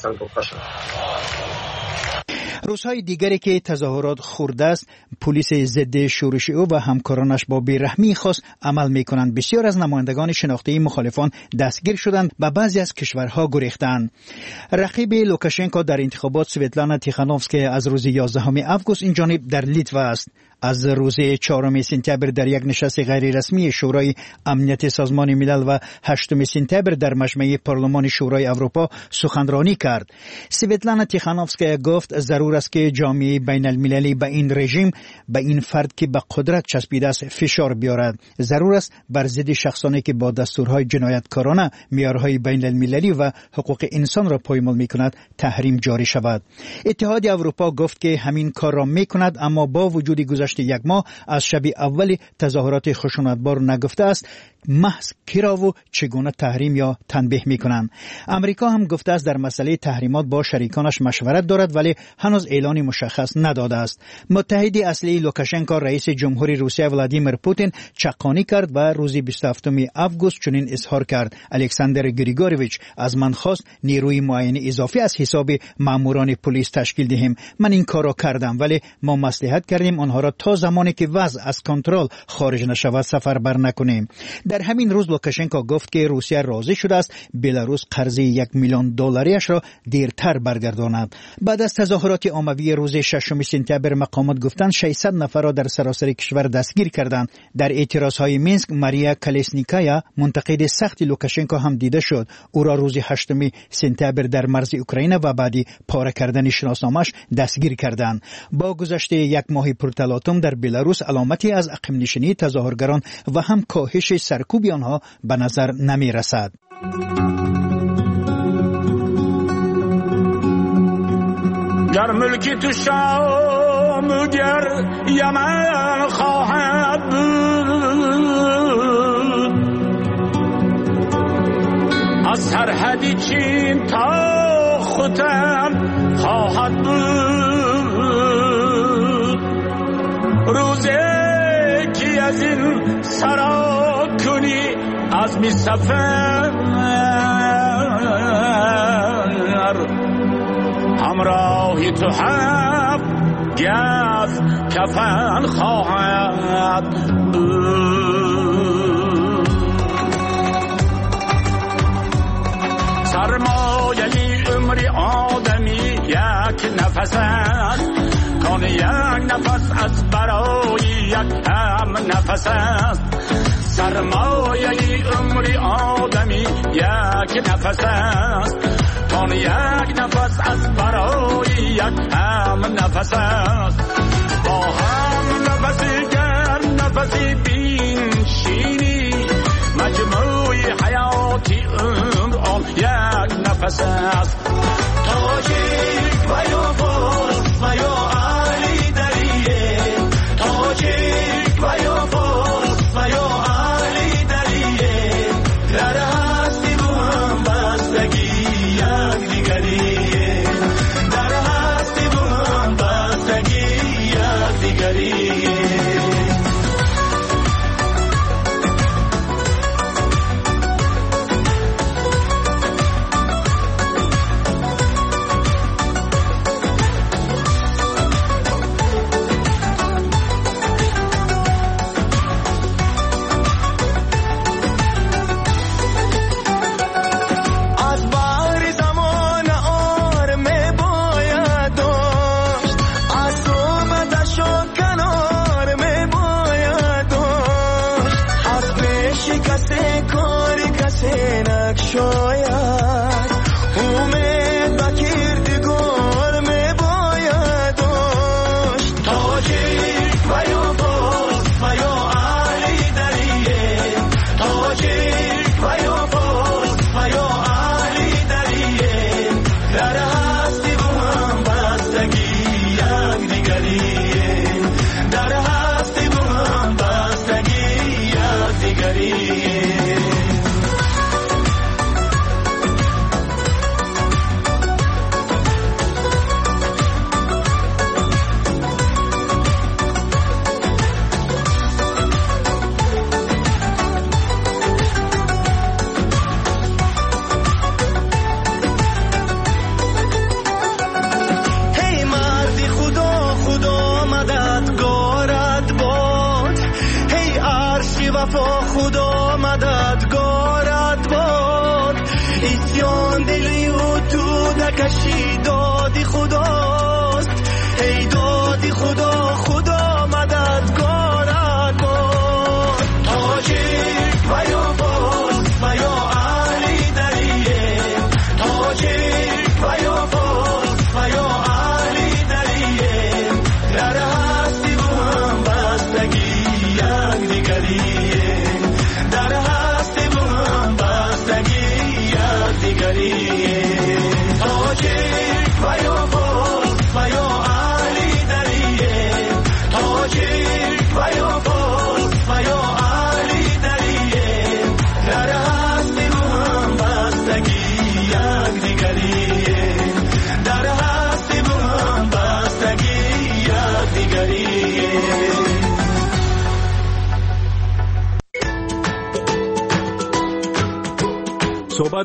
روزهای دیگری که تظاهرات خورده است، پلیس ضد شورش او و همکارانش با بیرحمی خاص عمل میکنند. بسیار از نمایندگان شناخته مخالفان دستگیر شدند و بعضی از کشورها گریختند. رقیب لوکاشنکو در انتخابات سویتلانا تیخانوفسکی از روز 11 آگوست این جانب در لیتوا است. از روز 4 سپتامبر در یک نشست غیر رسمی شورای امنیت سازمان ملل و 8 سپتامبر در مجمع پارلمان شورای اروپا سخنرانی کرد. سویتلانا تیخانوفسکی گفت ضرور است که جامعه بین المللی به این رژیم، به این فرد که به قدرت چسبیده است فشار بیارد. ضرور است بر ضد شخصانی که با دستورهای جنایتکارانه معیارهای بین المللی و حقوق انسان را پایمال میکند تحریم جاری شود. اتحاد اروپا گفت که همین کار را میکند، اما با وجود گذشت یک ماه از شب اول تظاهرات خشونتبار نگفته است محض کی را و چگونه تحریم یا تنبیه میکنند. امریکا هم گفته است در مسئله تحریمات با شریکانش مشورت دارد، ولی هنوز اعلانی مشخص نداده است. متحد اصلی لوکاشنکو رئیس جمهوری روسیه ولادیمیر پوتین چقانی کرد و روز 27 آگوست چنین اظهار کرد: الکساندر گریگورویچ از من خواست نیروی معین اضافی از حساب ماموران پلیس تشکیل دهیم. من این کار را کردم، ولی ما مصلحت کردیم آنها را تا زمانی که وضع از کنترل خارج نشود سفربر نکنیم. در همین روز لوکاشنکو گفت که روسیه راضی شده است بلاروس قرض $1,000,000 را دیرتر برگرداند. بعد از تظاهرات عمومی روز 6 سپتامبر مقامات گفتند 600 نفر را در سراسر کشور دستگیر کردند. در اعتراضهای مینسک ماریا کالسنیکایا منتقد سخت لوکاشنکو هم دیده شد. او را روز 8 سپتامبر در مرز اوکراین و بعدی پاره کردن شناسنامه‌اش دستگیر کردند. با گذشت یک ماه پرتلاطم در بلاروس علامتی از عقب نشینی تظاهرگران و هم کاهش سرکوب آنها به نظر نمی رسد. گر ملکی تو شام گر یمن خواهد بود، از سرحدی چین تا ختن خواهد بود. روزی که از این سرا کنی از می سفر، همراهی تو هم گز کفن خواهد بود. سرمایه عمر آدمی یک نفس است، کان یک نفس از برای یک هم نفس است. سرمایه عمر آدمی یک نفس است، کان یک نفس از برای یک هم نفس است. با هم نفسی گر نفسی بین شینی، مجموع حیاتی عمر آن یک نفس است. تاجیک و یا فارس و یا علی دریه، تاجیک و یا فارس و یا علی دریه، در هستی با هم بستگی یک دیگریه، در هستی با هم بستگی یک دیگریه.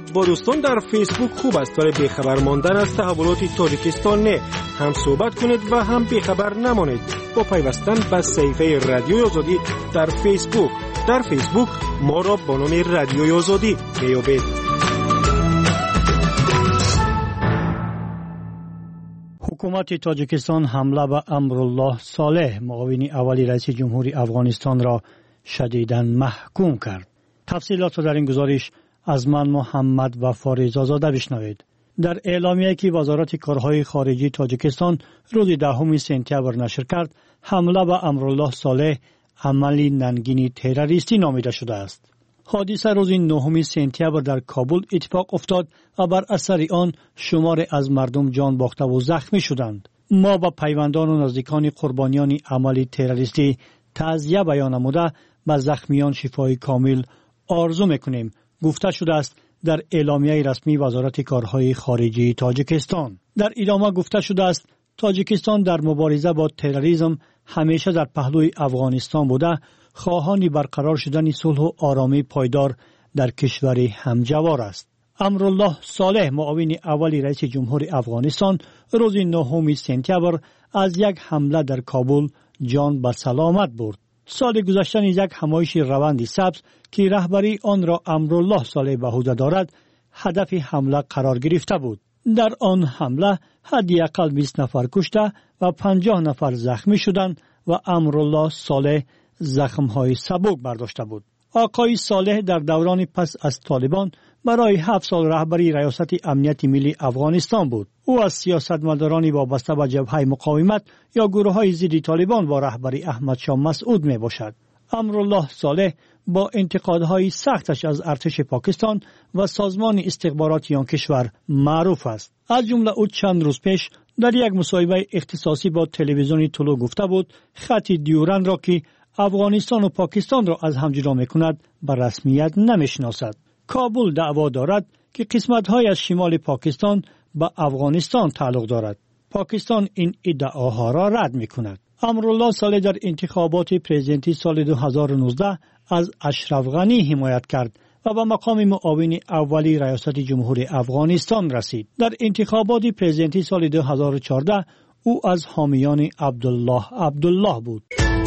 با دوستان در فیسبوک خوب است ولی بیخبر ماندن از تحولات تاجیکستان نه. هم صحبت کنید و هم بیخبر نمانید با پیوستن به صفحه رادیوی آزادی در فیسبوک. در فیسبوک ما را با نام رادیوی آزادی میابید. حکومت تاجیکستان حمله به امرالله صالح معاون اولی رئیس جمهوری افغانستان را شدیداً محکوم کرد. تفصیلات را در این گزارش از من محمد و فاریز آزاده بشنوید. در اعلامیه‌ای که وزارت کارهای خارجی تاجیکستان روز 10 سپتامبر نشر کرد، حمله به امرالله صالح عملی ننگین تروریستی نامیده شده است. حادثه روز 9 سپتامبر در کابل اتفاق افتاد و بر اثر آن شمار از مردم جان باخته و زخمی شدند. ما با پیوندان و نزدیکان قربانیان عمل تروریستی تعزیه بیان نموده به زخمیان شفای کامل آرزو میکنیم، گفته شده است در اعلامیه رسمی وزارت کارهای خارجی تاجیکستان. در ادامه گفته شده است تاجیکستان در مبارزه با تروریسم همیشه در پهلوی افغانستان بوده، خواهان برقرار شدن صلح و آرامی پایدار در کشور همجوار است. امرالله صالح معاون اولی رئیس جمهوری افغانستان روز 9 سپتامبر از یک حمله در کابل جان به سلامت برد. سال گذشته یک همایش روند سبز که رهبری آن را امرالله صالح به عهده دارد هدف حمله قرار گرفته بود. در آن حمله حداقل 20 نفر کشته و 50 نفر زخمی شدند و امرالله صالح زخم‌های سبک برداشته بود. آقای صالح در دوران پس از طالبان برای 7 سال رهبری ریاست امنیت ملی افغانستان بود. او از سیاستمداران وابسته به جبهه مقاومت یا گروه‌های ضد طالبان با رهبری احمد شاه مسعود می باشد. امرالله صالح با انتقادهای سختش از ارتش پاکستان و سازمان استخباراتی آن کشور معروف است. از جمله او چند روز پیش در یک مصاحبه اختصاصی با تلویزیون طلوع گفته بود خط دیورند را که افغانستان و پاکستان را از هم جدا می‌کند به رسمیت نمی‌شناسد. کابل دعوا دارد که قسمت‌های از شمال پاکستان به افغانستان تعلق دارد. پاکستان این ادعاها را رد می‌کند. امرالله صالح در انتخابات پرزیدنتی سال 2019 از اشرف غنی حمایت کرد و به مقام معاون اولی ریاست جمهوری افغانستان رسید. در انتخابات پرزیدنتی سال 2014 او از حامیان عبدالله بود.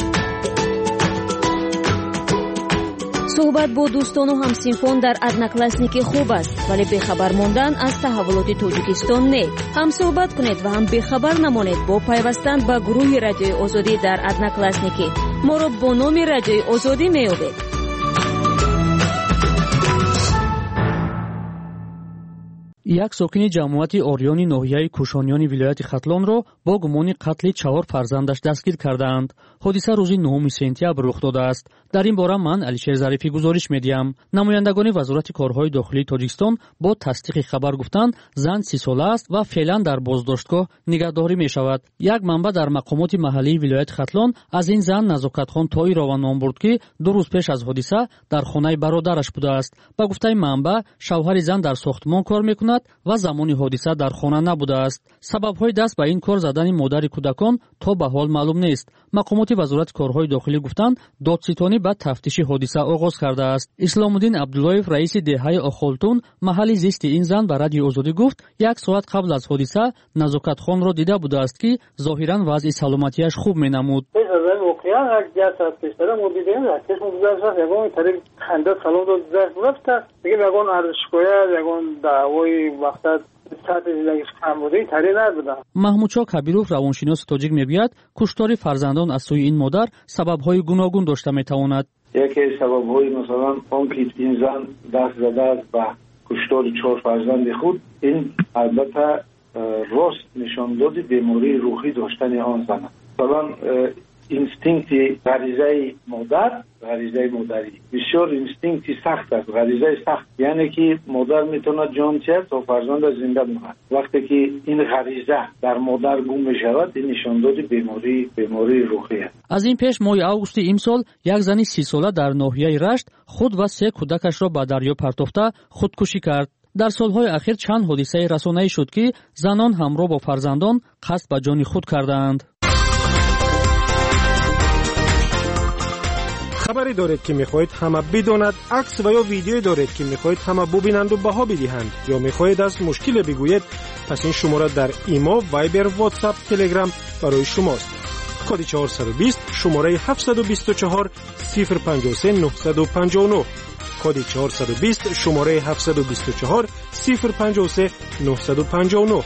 صحبت با دوستان و همسینفان در ادناکلاسنیکی خوب است ولی بیخبر ماندن از تحولات تاجیکستان نه. هم صحبت کنید و هم بیخبر نمانید با پیوستن به گروه رادیوی آزادی در ادناکلاسنیکی. ما را با نام رادیوی آزادی میابید. یک ساکن جماعت آریانی ناحیه کوشانیان ولایت ختلان را با گمان قتل 4 فرزندش دستگیر کردند. حادثه روز 9 سپتامبر رخ داده است. در این باره من علیشیر ظریفی گزارش می‌دهم. نمایندگان وزارت کارهای داخلی تاجیکستان با تصدیق خبر گفتند زن 30 ساله است و فعلا در بازداشتگاه نگهداری می‌شود. یک منبع در مقامات محلی ولایت ختلان از این زن نزاکتخان طاهرова نام برد که 2 روز پیش از حادثه در خانه برادرش بوده است. با گفته منبع شوهر زن در ساختمان کار می‌کند و زمانی حادثه در خانه نبوده است. سبب‌های دست به این کار زدن مادر کودکان تا به حال معلوم نیست. مقامات وزارت کارهای داخلی گفتند دادستانی بعد تفتیش حادثه آغاز کرده است. اسلام الدین عبداللهیف رئیس دهه آخالتون محل زیست این زن به رادیو آزادی گفت 1 ساعت قبل از حادثه نزاکتخان را دیده بوده است که ظاهرا وضع سلامتیش خوب می‌نمود. محمود شاه کبیروف روانشناس تاجیک میگوید کشتار فرزندان از سوی این مادر سبب‌های گوناگون داشته میتواند. یکی سبب‌های مثلا آن که این زن دست زده است به کشتار 4 فرزند خود، این البته راست نشان داد بیماری روحی داشتن آن زن. مثلا اینستینکت غریزه مادری بسیار اینستینکت سخت است. غریزه سخت یعنی که مادر میتونه جان چه تا فرزند زنده بماند. وقتی که این غریزه در مادر گم میشود این نشان داد بیماری روحی است. از این پیش ماه اوگوست امسال یک زن 30 ساله در ناحیه رشت خود و 3 کودکش را به دریا پرتافته خودکشی کرد. در سالهای اخیر چند حادثه رسانه‌ای شد که زنان همراه با فرزندان قصد به جان خود کردند. خبری دارید که میخواهید همه بداند، عکس و یا ویدیویی دارید که میخواهید همه ببینند و بها بدهند، یا میخواهید از مشکل بگویید، پس این شماره در ایما، وایبر، واتساپ، تلگرام برای شماست. کد 420 شماره 724 053 959. کد 420 شماره 724 053 959.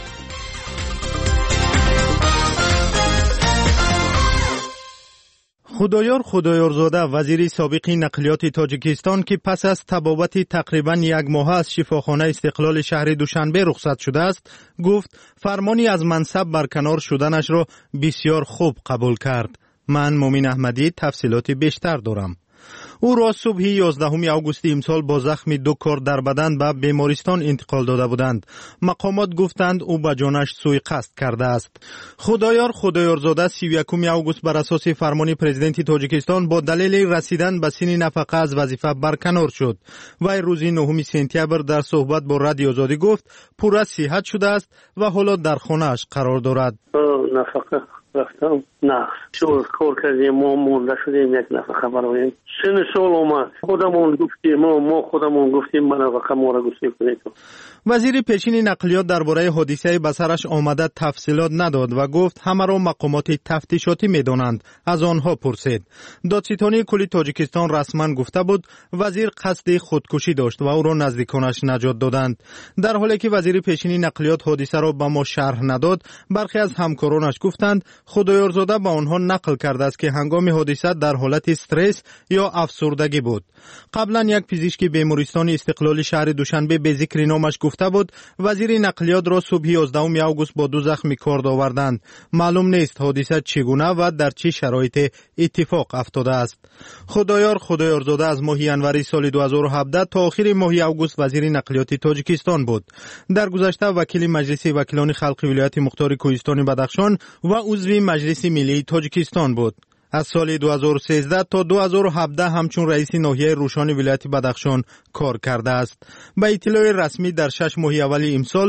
خدایار خدایارزاده وزیر سابق نقلیات تاجیکستان که پس از طبابت تقریباً یک ماه از شفاخانه استقلال شهر دوشنبه رخصت شده است، گفت فرمانی از منصب برکنار شدنش را بسیار خوب قبول کرد. من مومن احمدی تفصیلات بیشتر دارم. او را صبح 11 آگوست امسال با زخم 2 کار در بدن به بیمارستان انتقال داده بودند. مقامات گفتند او به جانش سوء قصد کرده است. خدایار خدایارزاده 31 آگوست بر اساس فرمان پرزیدنت تاجیکستان با دلیل رسیدن به سن نفقه از وظیفه برکنار شد. وی روز 9 سپتامبر در صحبت با رادیو آزادی گفت پورا صحت شده است و حالا در خانه‌اش قرار دارد. نفقه رفتم نه شور کار کردیم ما مونده شدیم یک نفقه برایم سن سال اومد خودمون گفتیم ما خودمون گفتیم من نفقه ما را گسیل کنید. وزیر پیشین نقلیات درباره حادثه به سرش آمده تفصیلات نداد و گفت همه را مقامات تفتیشاتی می‌دانند. از آنها پرسید. دادستانی کلی تاجیکستان رسما گفته بود وزیر قصد خودکشی داشت و او را نزدیکانش نجات دادند. در حالی که وزیر پیشین نقلیات حادثه را به ما شرح نداد، برخی از همکارانش گفتند خدایارزاده با آنها نقل کرده است که هنگام حادثه در حالت استرس یا افسردگی بود. قبلا یک پزشک بیمارستان استقلال شهر دوشنبه به ذکر نامش گفته بود وزیر نقلیات را صبح 11 آگوست با 2 زخم کار آوردند. معلوم نیست حادثه چگونه و در چه شرایط اتفاق افتاده است. خدایار خدایارزاده از ماه ینوری سال 2017 تا آخر ماه آگوست وزیر نقلیات تاجیکستان بود. در گذشته وکیل مجلس وکیلان خلق ولایت مختار کوهستان بدخشان و عضو مجلس ملی تاجیکستان بود. از سال 2013 تا 2017 همچون رئیس ناحیه روشان ولایت بدخشان کار کرده است. به اطلاع رسمی در 6 ماه اول امسال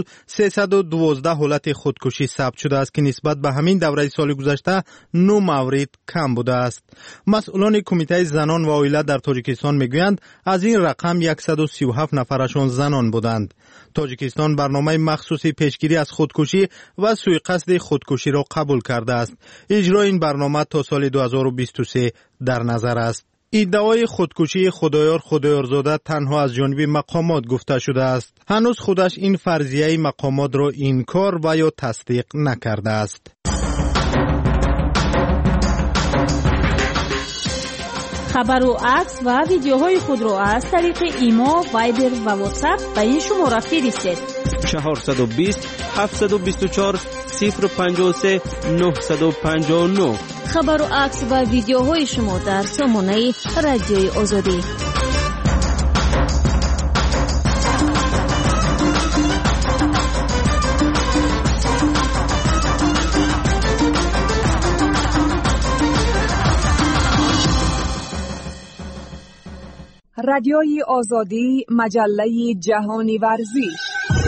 312 حالت خودکشی ثبت شده است که نسبت به همین دوره سال گذشته 9 مورد کم بوده است. مسئولان کمیته زنان و عائله در تاجیکستان میگویند از این رقم 137 نفرشان زنان بودند. تاجیکستان برنامه مخصوصی پیشگیری از خودکشی و سوء قصد خودکشی را قبول کرده است. اجرای این برنامه تا سال 2023 در نظر است. ادعای خودکشی خدایار خدایارزاده تنها از جانب مقامات گفته شده است. هنوز خودش این فرضیه مقامات را انکار و یا تصدیق نکرده است. خبر و عکس و ویدیوهای خود را از طریق ایما، وایبر و واتساپ به این شماره فرستید. 420 724 053 959. خبر و عکس و ویدیوهای شما در سامانه رادیوی آزادی. رادیوی آزادی، مجله جهانی ورزش.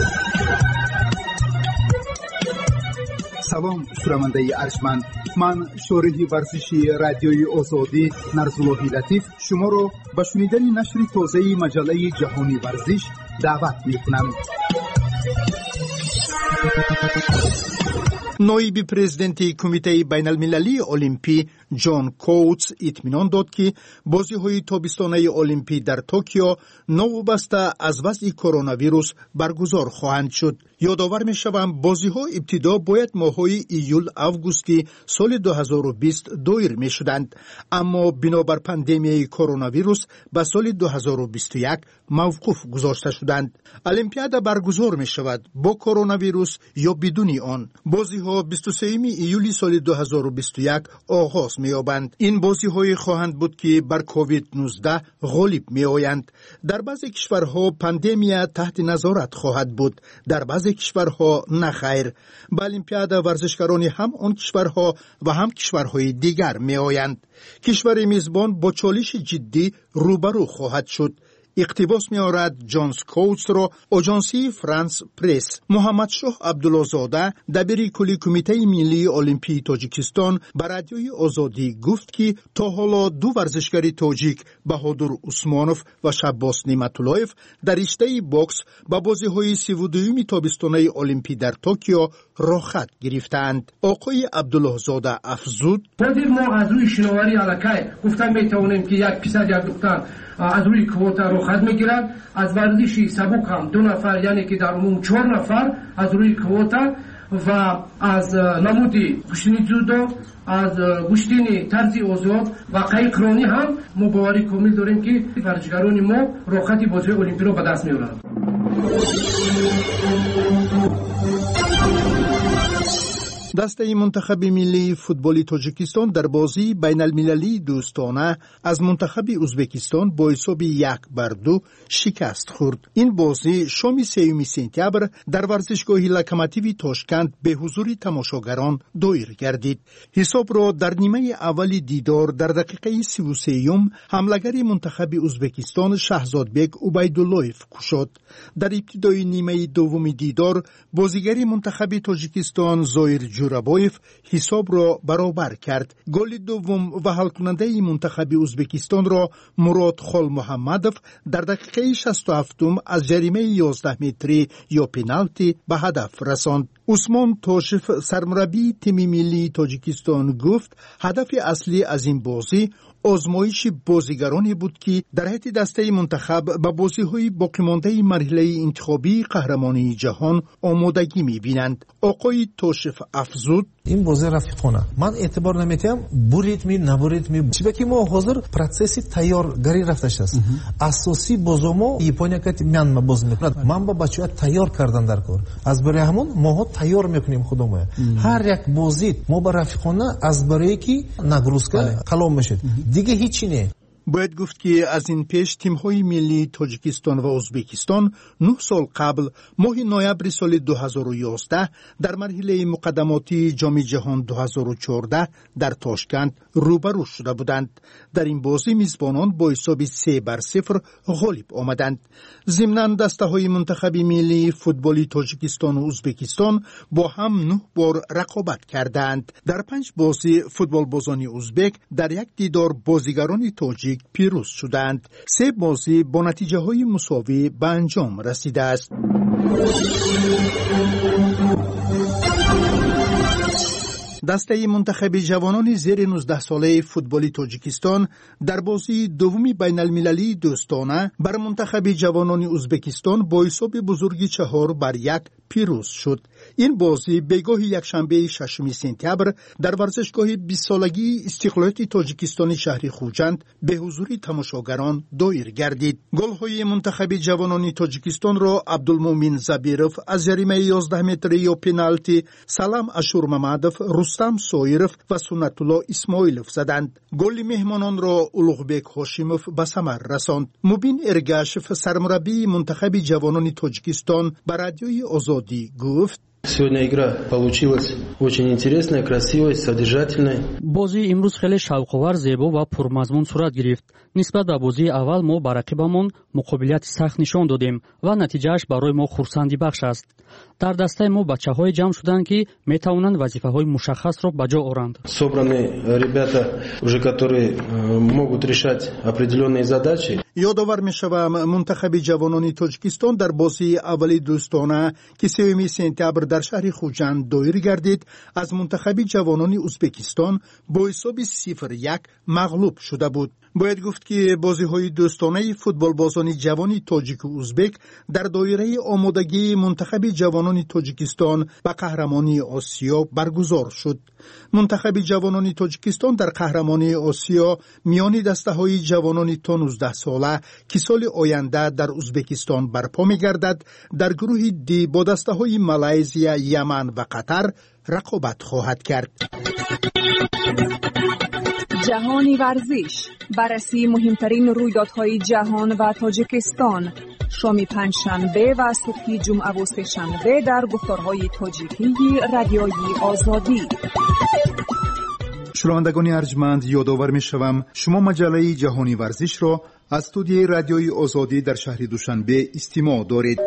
سلام شنونده ارجمند، من شارح ورزشی رادیوی آزادی نرزاللهی لطیف شما را به شنیدن نشر تازه مجله جهانی ورزش دعوت می‌کنم. نایب پرزیدنت کمیته بین المللی المپی جان کوتس اطمینان داد که بازی‌های تابستانه المپی در توکیو نوبسته از وضع کرونا ویروس برگزار خواهند شد. یادآور می‌شوم بازی‌ها ابتدا باید ماه‌های ایول آگوستی سال 2020 دایر می‌شدند، اما بنابر پاندمی کرونا ویروس به سال 2021 موقوف گذاشته شدند. المپیاد برگزار می‌شود با کرونا ویروس یا بدون آن. بازی‌ها 23 ایولی سال 2021 آغاز می‌یابند. این بازی‌های خواهند بود که بر کووید 19 غالب می‌آیند. در بعضی کشورها پاندمی تحت نظارت خواهد بود، در بعضی کشورها نخیر. به المپیاد ورزشکاران هم آن کشورها و هم کشورهای دیگر می‌آیند. کشور میزبان با چالش جدی روبرو خواهد شد. اقتباس می‌آورد جانس کوتس را آژانسی فرانس پرس. محمد شاه عبدالله‌زاده دبیر کلی کمیته ملی المپی تاجیکستان به رادیوی آزادی گفت که تا حالا دو ورزشکار تاجیک بهادر عثمانوف و شباس نعمت‌اللهیف در رشته باکس به بازی‌های 32 تابستانه المپی در توکیو رخصت گرفتند. آقای عبدالله‌زاده افزود: ما از روی شناوری الکای گفتن میتوانیم که یک پسر یک دختر از روی کوتا رخصت میگیرند. از ورزش سبک هم 2 نفر یعنی که در عموم 4 نفر از روی کوتا و از نمودی گشتنی جودو، از گشتنی طرزی آزاد و قایقرانی هم ما باوری کامل داریم که ورزشکاران ما رخصت بازی المپی را به دست میارند. دسته منتخب ملی فوتبال تاجیکستان در بازی بین المللی دوستانه از منتخب ازبکستان با حساب 1-2 شکست خورد. این بازی شام 3 سپتامبر در ورزشگاه لوکوموتیو تاشکند به حضور تماشاگران دایر گردید. حساب را در نیمه اول دیدار در دقیقه 33 حمله‌گر منتخب ازبکستان شهزادبek عبیداللهیف کشاد. در ابتدای نیمه دوم دیدار بازیگر منتخب تاجیکستان زایر جورابویف حساب را برابر کرد. گل دوم و حل کننده منتخب ازبکستان را مراد خال محمدوف در دقیقه 67 از جریمه 11 متری یا پنالتی به هدف رساند. عثمان توشف سرمربی تیم ملی تاجیکستان گفت هدف اصلی از این بازی آزمایش بازیگرانی بود که در حیط دسته منتخب به بازی‌های باقی‌مانده مرحله انتخابی قهرمانی جهان آمادگی می‌بینند. آقای توشف افزود: این بازی رفیقانه من اعتبار نمی‌دم بوریتمی نبوریتمی چیزی که ما حاضر پروسسی تیارگاری رفتش است. اساسی بازمو یپونیا که میان باز می‌کنه من با بچه‌ها تیار کردن در کار از برای همون ما تیار می‌کنیم خودمون. هر یک بازی ما با رفیقانه از برای کی نگروسکا کلام میشه دیگه هیچی نه. باید گفت که از این پیش تیم‌های ملی تاجیکستان و ازبکستان 9 سال قبل ماه نوامبر سال 2011 در مرحله مقدماتی جام جهان 2014 در تاشکند روبرو شده بودند. در این بازی میزبانان با حساب 3-0 غالب آمدند. ضمناً دسته‌های منتخب ملی فوتبالی تاجیکستان و ازبکستان با هم 9 بار رقابت کردند. در 5 بازی فوتبال بازان ازبک در یک دیدار بازیگران تاجیک پیروز شدند. 3 بازی با نتیجه های مساوی به انجام رسیده است. دسته منتخب جوانان زیر 19 ساله فوتبالی تاجیکستان در بازی دومی بین المللی دوستانه بر منتخب جوانان ازبکستان با حساب بزرگی 4-1 پیروز شد. این بازی بگاه یکشنبه 6 سپتامبر در ورزشگاه 20 سالگی استقلالیت تاجیکستان شهر خوجند به حضور تماشاگران دایر گردید. گل‌های منتخب جوانان تاجیکستان را عبدالمومن زبیروف از جریمه 11 متری یا پنالتی، سلام اشورممدوف، رستم سایروف و سنت الله اسماعیلوف زدند. گل مهمانان را اولغبک هاشیموف به ثمر رساند. مبین ارگاشف سرمربی منتخب جوانان تاجیکستان به رادیوی آزادی گفت: Сегодня игра получилась очень интересная, красивая, содержательная. بازی امروز خیلی شوق‌آور، زیبا و پرمضمون صورت گرفت. نسبت به بازی اول ما به رقیبمون مقابلیت سخت نشان دادیم و نتیجهش برای ما خرسندی بخش است. در دسته ما بچه‌های جمع شدند که می‌توانند وظیفه‌های مشخص را به جا آورند. Собраны ребята, уже которые могут решать определенные задачи. یادآور می‌شوم منتخب جوانان تاجیکستان در بازی اولی دوستانه که 3 سپتامبر در شهر خوجند دایر گردید از منتخب جوانان ازبکستان با حساب 0-1 مغلوب شده بود. باید گفت که بازی‌های دوستانه فوتبال بازان جوان تاجیک و ازبک در دایره آمادگی منتخب جوانان تاجیکستان به قهرمانی آسیا برگزار شد. منتخب جوانان تاجیکستان در قهرمانی آسیا میان دسته‌های جوانان تا 19 ساله که سال آینده در ازبکستان برپا می‌گردد در گروه دی با دسته‌های مالزیا، یمن و قطر رقابت خواهد کرد. جهانی ورزش، بررسی مهمترین رویدادهای جهان و تاجیکستان، شام پنجشنبه و صبح جمعه و سه‌شنبه در گفتارهای تاجیکی رادیوی آزادی. شنوندگان ارجمند، یادآور می‌شوم شما مجله جهانی ورزش را از استودیوی رادیوی آزادی در شهر دوشنبه استماع دارید.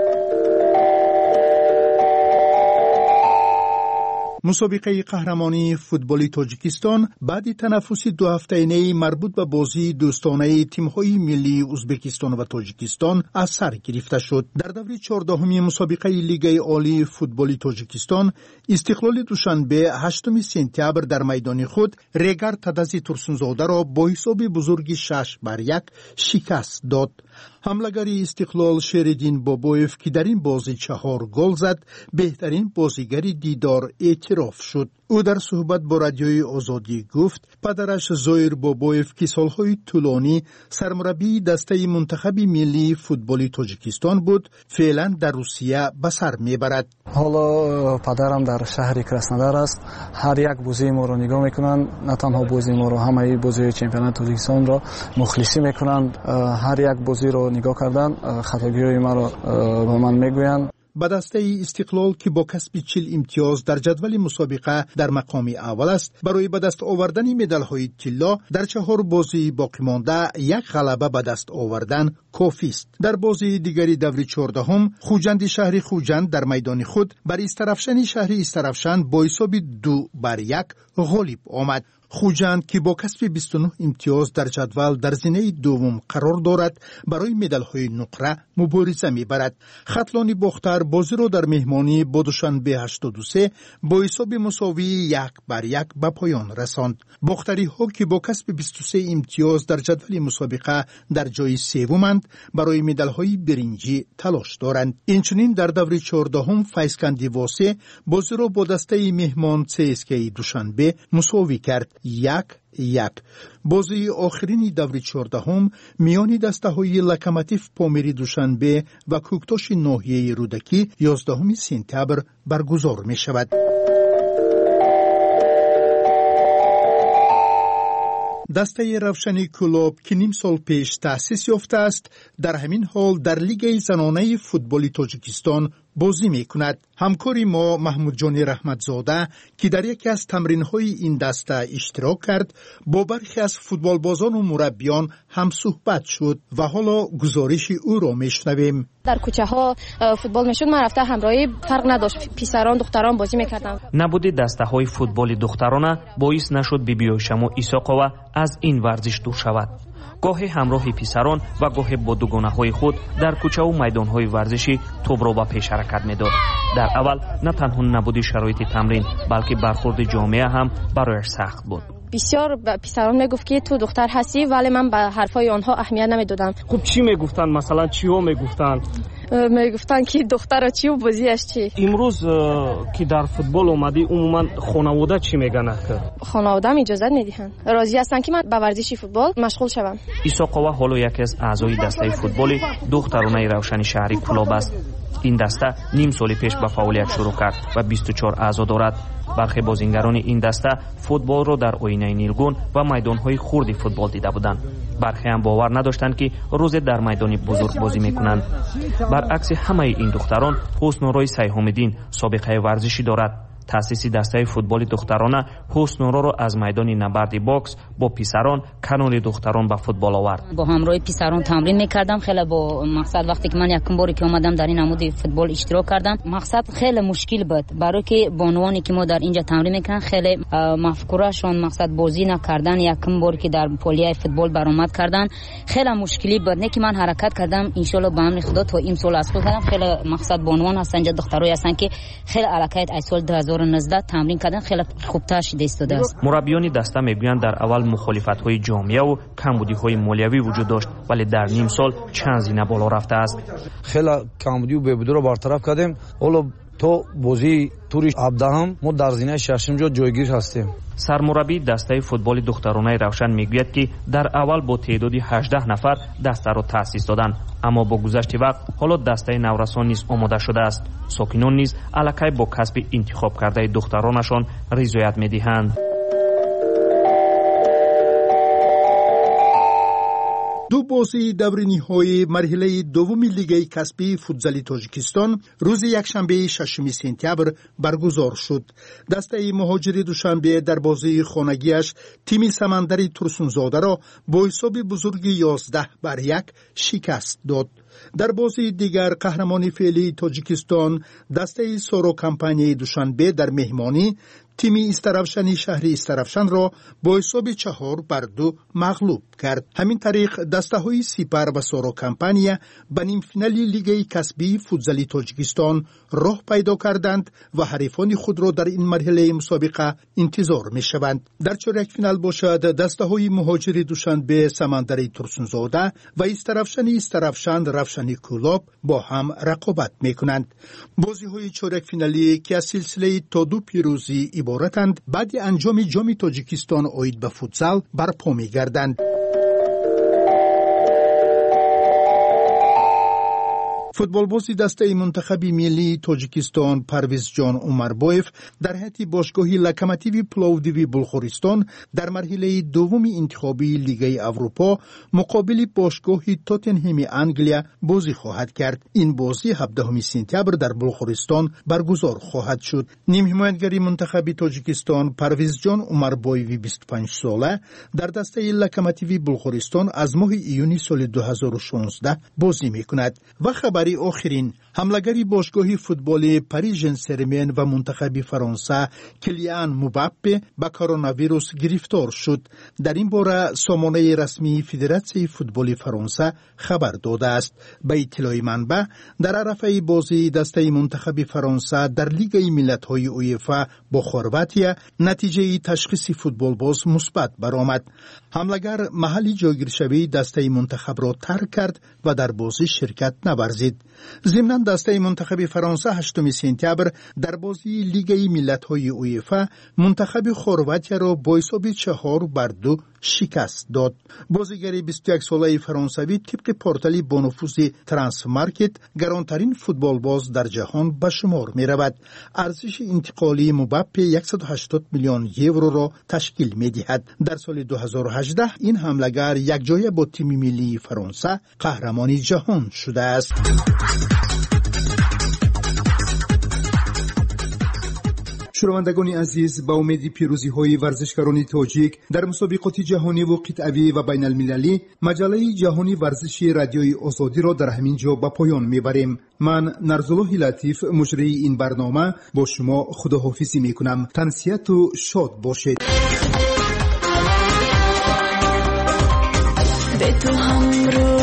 مسابقه قهرمانی فوتبال تاجیکستان بعد تنفس 2 هفته‌ای مربوط به بازی دوستانه تیم‌های ملی ازبکستان و تاجیکستان از سر گرفته شد. در دور 14 مسابقه لیگ عالی فوتبال تاجیکستان استقلال دوشنبه 8 سپتامبر در میدان خود ریگر تدزی ترسونزاده را با حساب بزرگی 6-1 شکست داد. حمله‌گر استقلال شیردین بابویف که در این بازی 4 گل زد بهترین بازیگر دیدار اعتراف شد. او در صحبت با رادیوی آزادی گفت پدرش زویر بابویف که سالهای طولانی سرمربی دسته منتخب ملی فوتبال تاجیکستان بود فعلا در روسیه به سر میبرد. حالا پدرم در شهر کراسنودار است. هر یک بازی ما رو نگاه میکنند، نه تنها بازی ما رو، همه بازی چمپیونات تاجیکستان را مخلصی میکنند. هر یک بازی رو نگاه کردن، خطاگیری ما رو به من میگویند. به دسته استقلال که با کسب 40 امتیاز در جدول مسابقه در مقام اول است، برای به دست آوردن مدال‌های طلا در 4 بازی باقی مانده 1 غلبه به دست آوردن کافی است. در بازی دیگری دور 14 خوجند شهر خوجند در میدان خود بر استرافشن شهر استرافشن با حساب 2-1 غالب آمد. خوجند که با کسب 29 امتیاز در جدول در زینه دوم قرار دارد برای مدال‌های نقره مبارزه می‌برد. خطلانی باختر بازی را در مهمانی با دوشنبه 83 با حساب مساوی 1-1 به پایان رساند. باختری‌ها که با کسب 23 امتیاز در جدول مسابقه در جای سومند برای مدال‌های برنجی تلاش دارند. اینچنین در دور 14 فیضکندی واسه بازی را با دسته مهمان CSKA دوشنبه مساوی کرد 1-1. بازی آخرین دور 14 میان دسته های لکماتیف پامیری دوشنبه و کوکتاش ناحیه رودکی 11 سپتامبر برگزار می شود. دسته روشنی کلوب که نیم سال پیش تأسیس یافته است در همین حال در لیگ زنانه فوتبال تاجیکستان بازی می کند. همکاری ما محمود جان رحمتزاده که در یکی از تمرین‌های این دسته اشتراک کرد با برخی از فوتبال بازان و مربیان هم صحبت شد و حالا گزارش او را میشنویم. در کوچه ها فوتبال میشد، من رفته همراهی فرق نداشت، پسران دختران بازی میکردن. نبودی دسته های فوتبال دخترانه باعث نشد بیبی شمو ایساقова از این ورزش دور شود. گاهی همراه پسران و گاهی با دوگانه‌های خود در کوچه و میدان‌های ورزشی توپ را به پیش حرکت می‌داد. در اول نه تنها نبودی شرایط تمرین بلکه برخورد جامعه هم برایش سخت بود. بسیار پسران میگفت که تو دختر هستی، ولی من به حرفای آنها اهمیت نمیدادم. خب چی میگفتن؟ مثلا چیو میگفتن؟ میگفتن که دختر چی و بازیش چی. امروز که در فوتبال اومدی عموما خانواده چی میگن؟ خانواده اجازه نمیدهن، راضی هستن که من به ورزش فوتبال مشغول شوم. ایساقова حالا یکی از اعضای دسته فوتبال دخترانه روشن شهری کلوب است. این دسته نیم سال پیش به فعالیت شروع کرد و 24 اعضا دارد. برخی بازیگران این دسته فوتبال را در آینه نیلگون و میدان‌های خرد فوتبال دیده بودند. برخی هم باور نداشتند که روز در میدان بزرگ بازی می‌کنند. برعکس همه این دختران، حسنورای سیح‌الدین سابقه ورزشی دارد. تأسیس دسته فوتبال دخترانه حسنورا را از میدان نبرد باکس با پسران کانال دختران به فوتبال آورد. با همراه پسران تمرین می‌کردم، خیلی با مقصد وقتی که من یکم باری که اومدم در این نمود فوتبال اشتراک کردم، مقصد خیلی مشکل بود برای که بانوانی که ما در اینجا تمرین می‌کردن خیلی مفکورهشون مقصد بازی نکردن، یکم باری که در پلیه فوتبال برآمد کردن خیلی مشکلی بود. نه که من حرکت کردم ان شاء الله به امر خدا تا امسال از خود کردم. خیلی مقصد بانوان هستن اینجا دخترای هستن که خیلی حرکت ایسال 2019 تمرین کردن خیلی خوبتر شده ایستاده است. مربیان دسته میگویند در اول مخالفت‌های جامعه و کمبودی‌های مالیوی وجود داشت، ولی در نیم سال چند زینه بالا رفته است. خیلی کمبودی و بهبودی رو برطرف کردیم. حالا تو بازی توری 17 ما در زینه ششم جا جایگیر هستیم. سرمربی دسته فوتبال دخترانه روشن میگوید که در اول با تعداد 18 نفر دسته را تأسیس دادند، اما با گذشت وقت حالا دسته نورسان نیز آماده شده است. ساکنان نیز الکی با کسب انتخاب کرده دخترانشان رضایت میدهند. دو بازی دور نهایی مرحله دوم لیگ کسبی فوتزال تاجیکستان روز یکشنبه 6 سپتامبر برگزار شد. دسته مهاجری دوشنبه در بازی خانگیش تیم سمندری ترسونزاده را با حساب بزرگ 11-1 شکست داد. در بازی دیگر قهرمان فعلی تاجیکستان دسته سورو کمپانی دوشنبه در مهمانی تیم استرافشانی شهر استرافشان را با حساب 4-2 مغلوب کرد. همین طریق دسته های سپر و سورو کمپانیا به نیم فینالی لیگ کسبی فوتزال تاجیکستان راه پیدا کردند و حریفان خود را در این مرحله مسابقه انتظار می شوند. در چهارک فینال باشد دسته های مهاجری دوشنبه سمندری ترسونزاده و استرافشانی استرافشان رفشانی کلاب با هم رقابت می کنند. بازی های چهارک فینالی که از سلسله تا 2 پیروزی عبارتند بعد انجام جام تاجیکستان اوید به فوتزال برپا می گردند. فوتبالباز دسته منتخب ملی تاجیکستان پرویز جان عمربویف در هیئت باشگاهی لوکوموتیو پلوودیو بلغارستان در مرحله دوم انتخابی لیگ اروپا مقابل باشگاه تاتنهام انگلیا بازی خواهد کرد. این بازی 17 سپتامبر در بلغارستان برگزار خواهد شد. نیم حمایتگر منتخب تاجیکستان پرویز جان عمربویف 25 ساله در دسته لوکوموتیو بلغارستان از ماه ایونی سال 2016 بازی می‌کند. و خبر آخرین حمله‌گر باشگاه فوتبال پاریس ژن ژرمن و منتخب فرانسه کلیان مباپه با کرونا ویروس گرفتار شد. در این باره سامانه رسمی فدراسیون فوتبال فرانسه خبر داده است. به اطلاع منبع در عرفه بازی دسته منتخب فرانسه در لیگ ملت‌های اویفا با خرواتیا نتیجه تشخیص فوتبالباز مثبت برآمد. حمله‌گر محلی جایگیرشوی دسته منتخب را ترک کرد و در بازی شرکت نورزید. ضمناً دسته منتخب فرانسه 8 سپتامبر در بازی لیگ ملت‌های اویفا منتخب خرواتیا را با حساب 4-2 شکست داد. بازیگر 21 ساله فرانسوی طبق پورتال با نفوذ ترانسمارکت گرانترین فوتبالباز در جهان به شمار می رود. ارزش انتقالی مباپه 180 میلیون یورو را تشکیل می دهد. در سال 2018 این حمله‌گر یک جای با تیم ملی فرانسه قهرمان جهان شده است. شنوندگان عزیز، با امید پیروزی های ورزشکاران تاجیک در مسابقات جهانی و قطعی و بین المللی مجله جهانی ورزشی رادیوی آزادی را در همین جا به پایان میبریم. من نرزالله لطیف مجری این برنامه با شما خداحافظی میکنم. تنسیت و شاد باشید. به تو همراه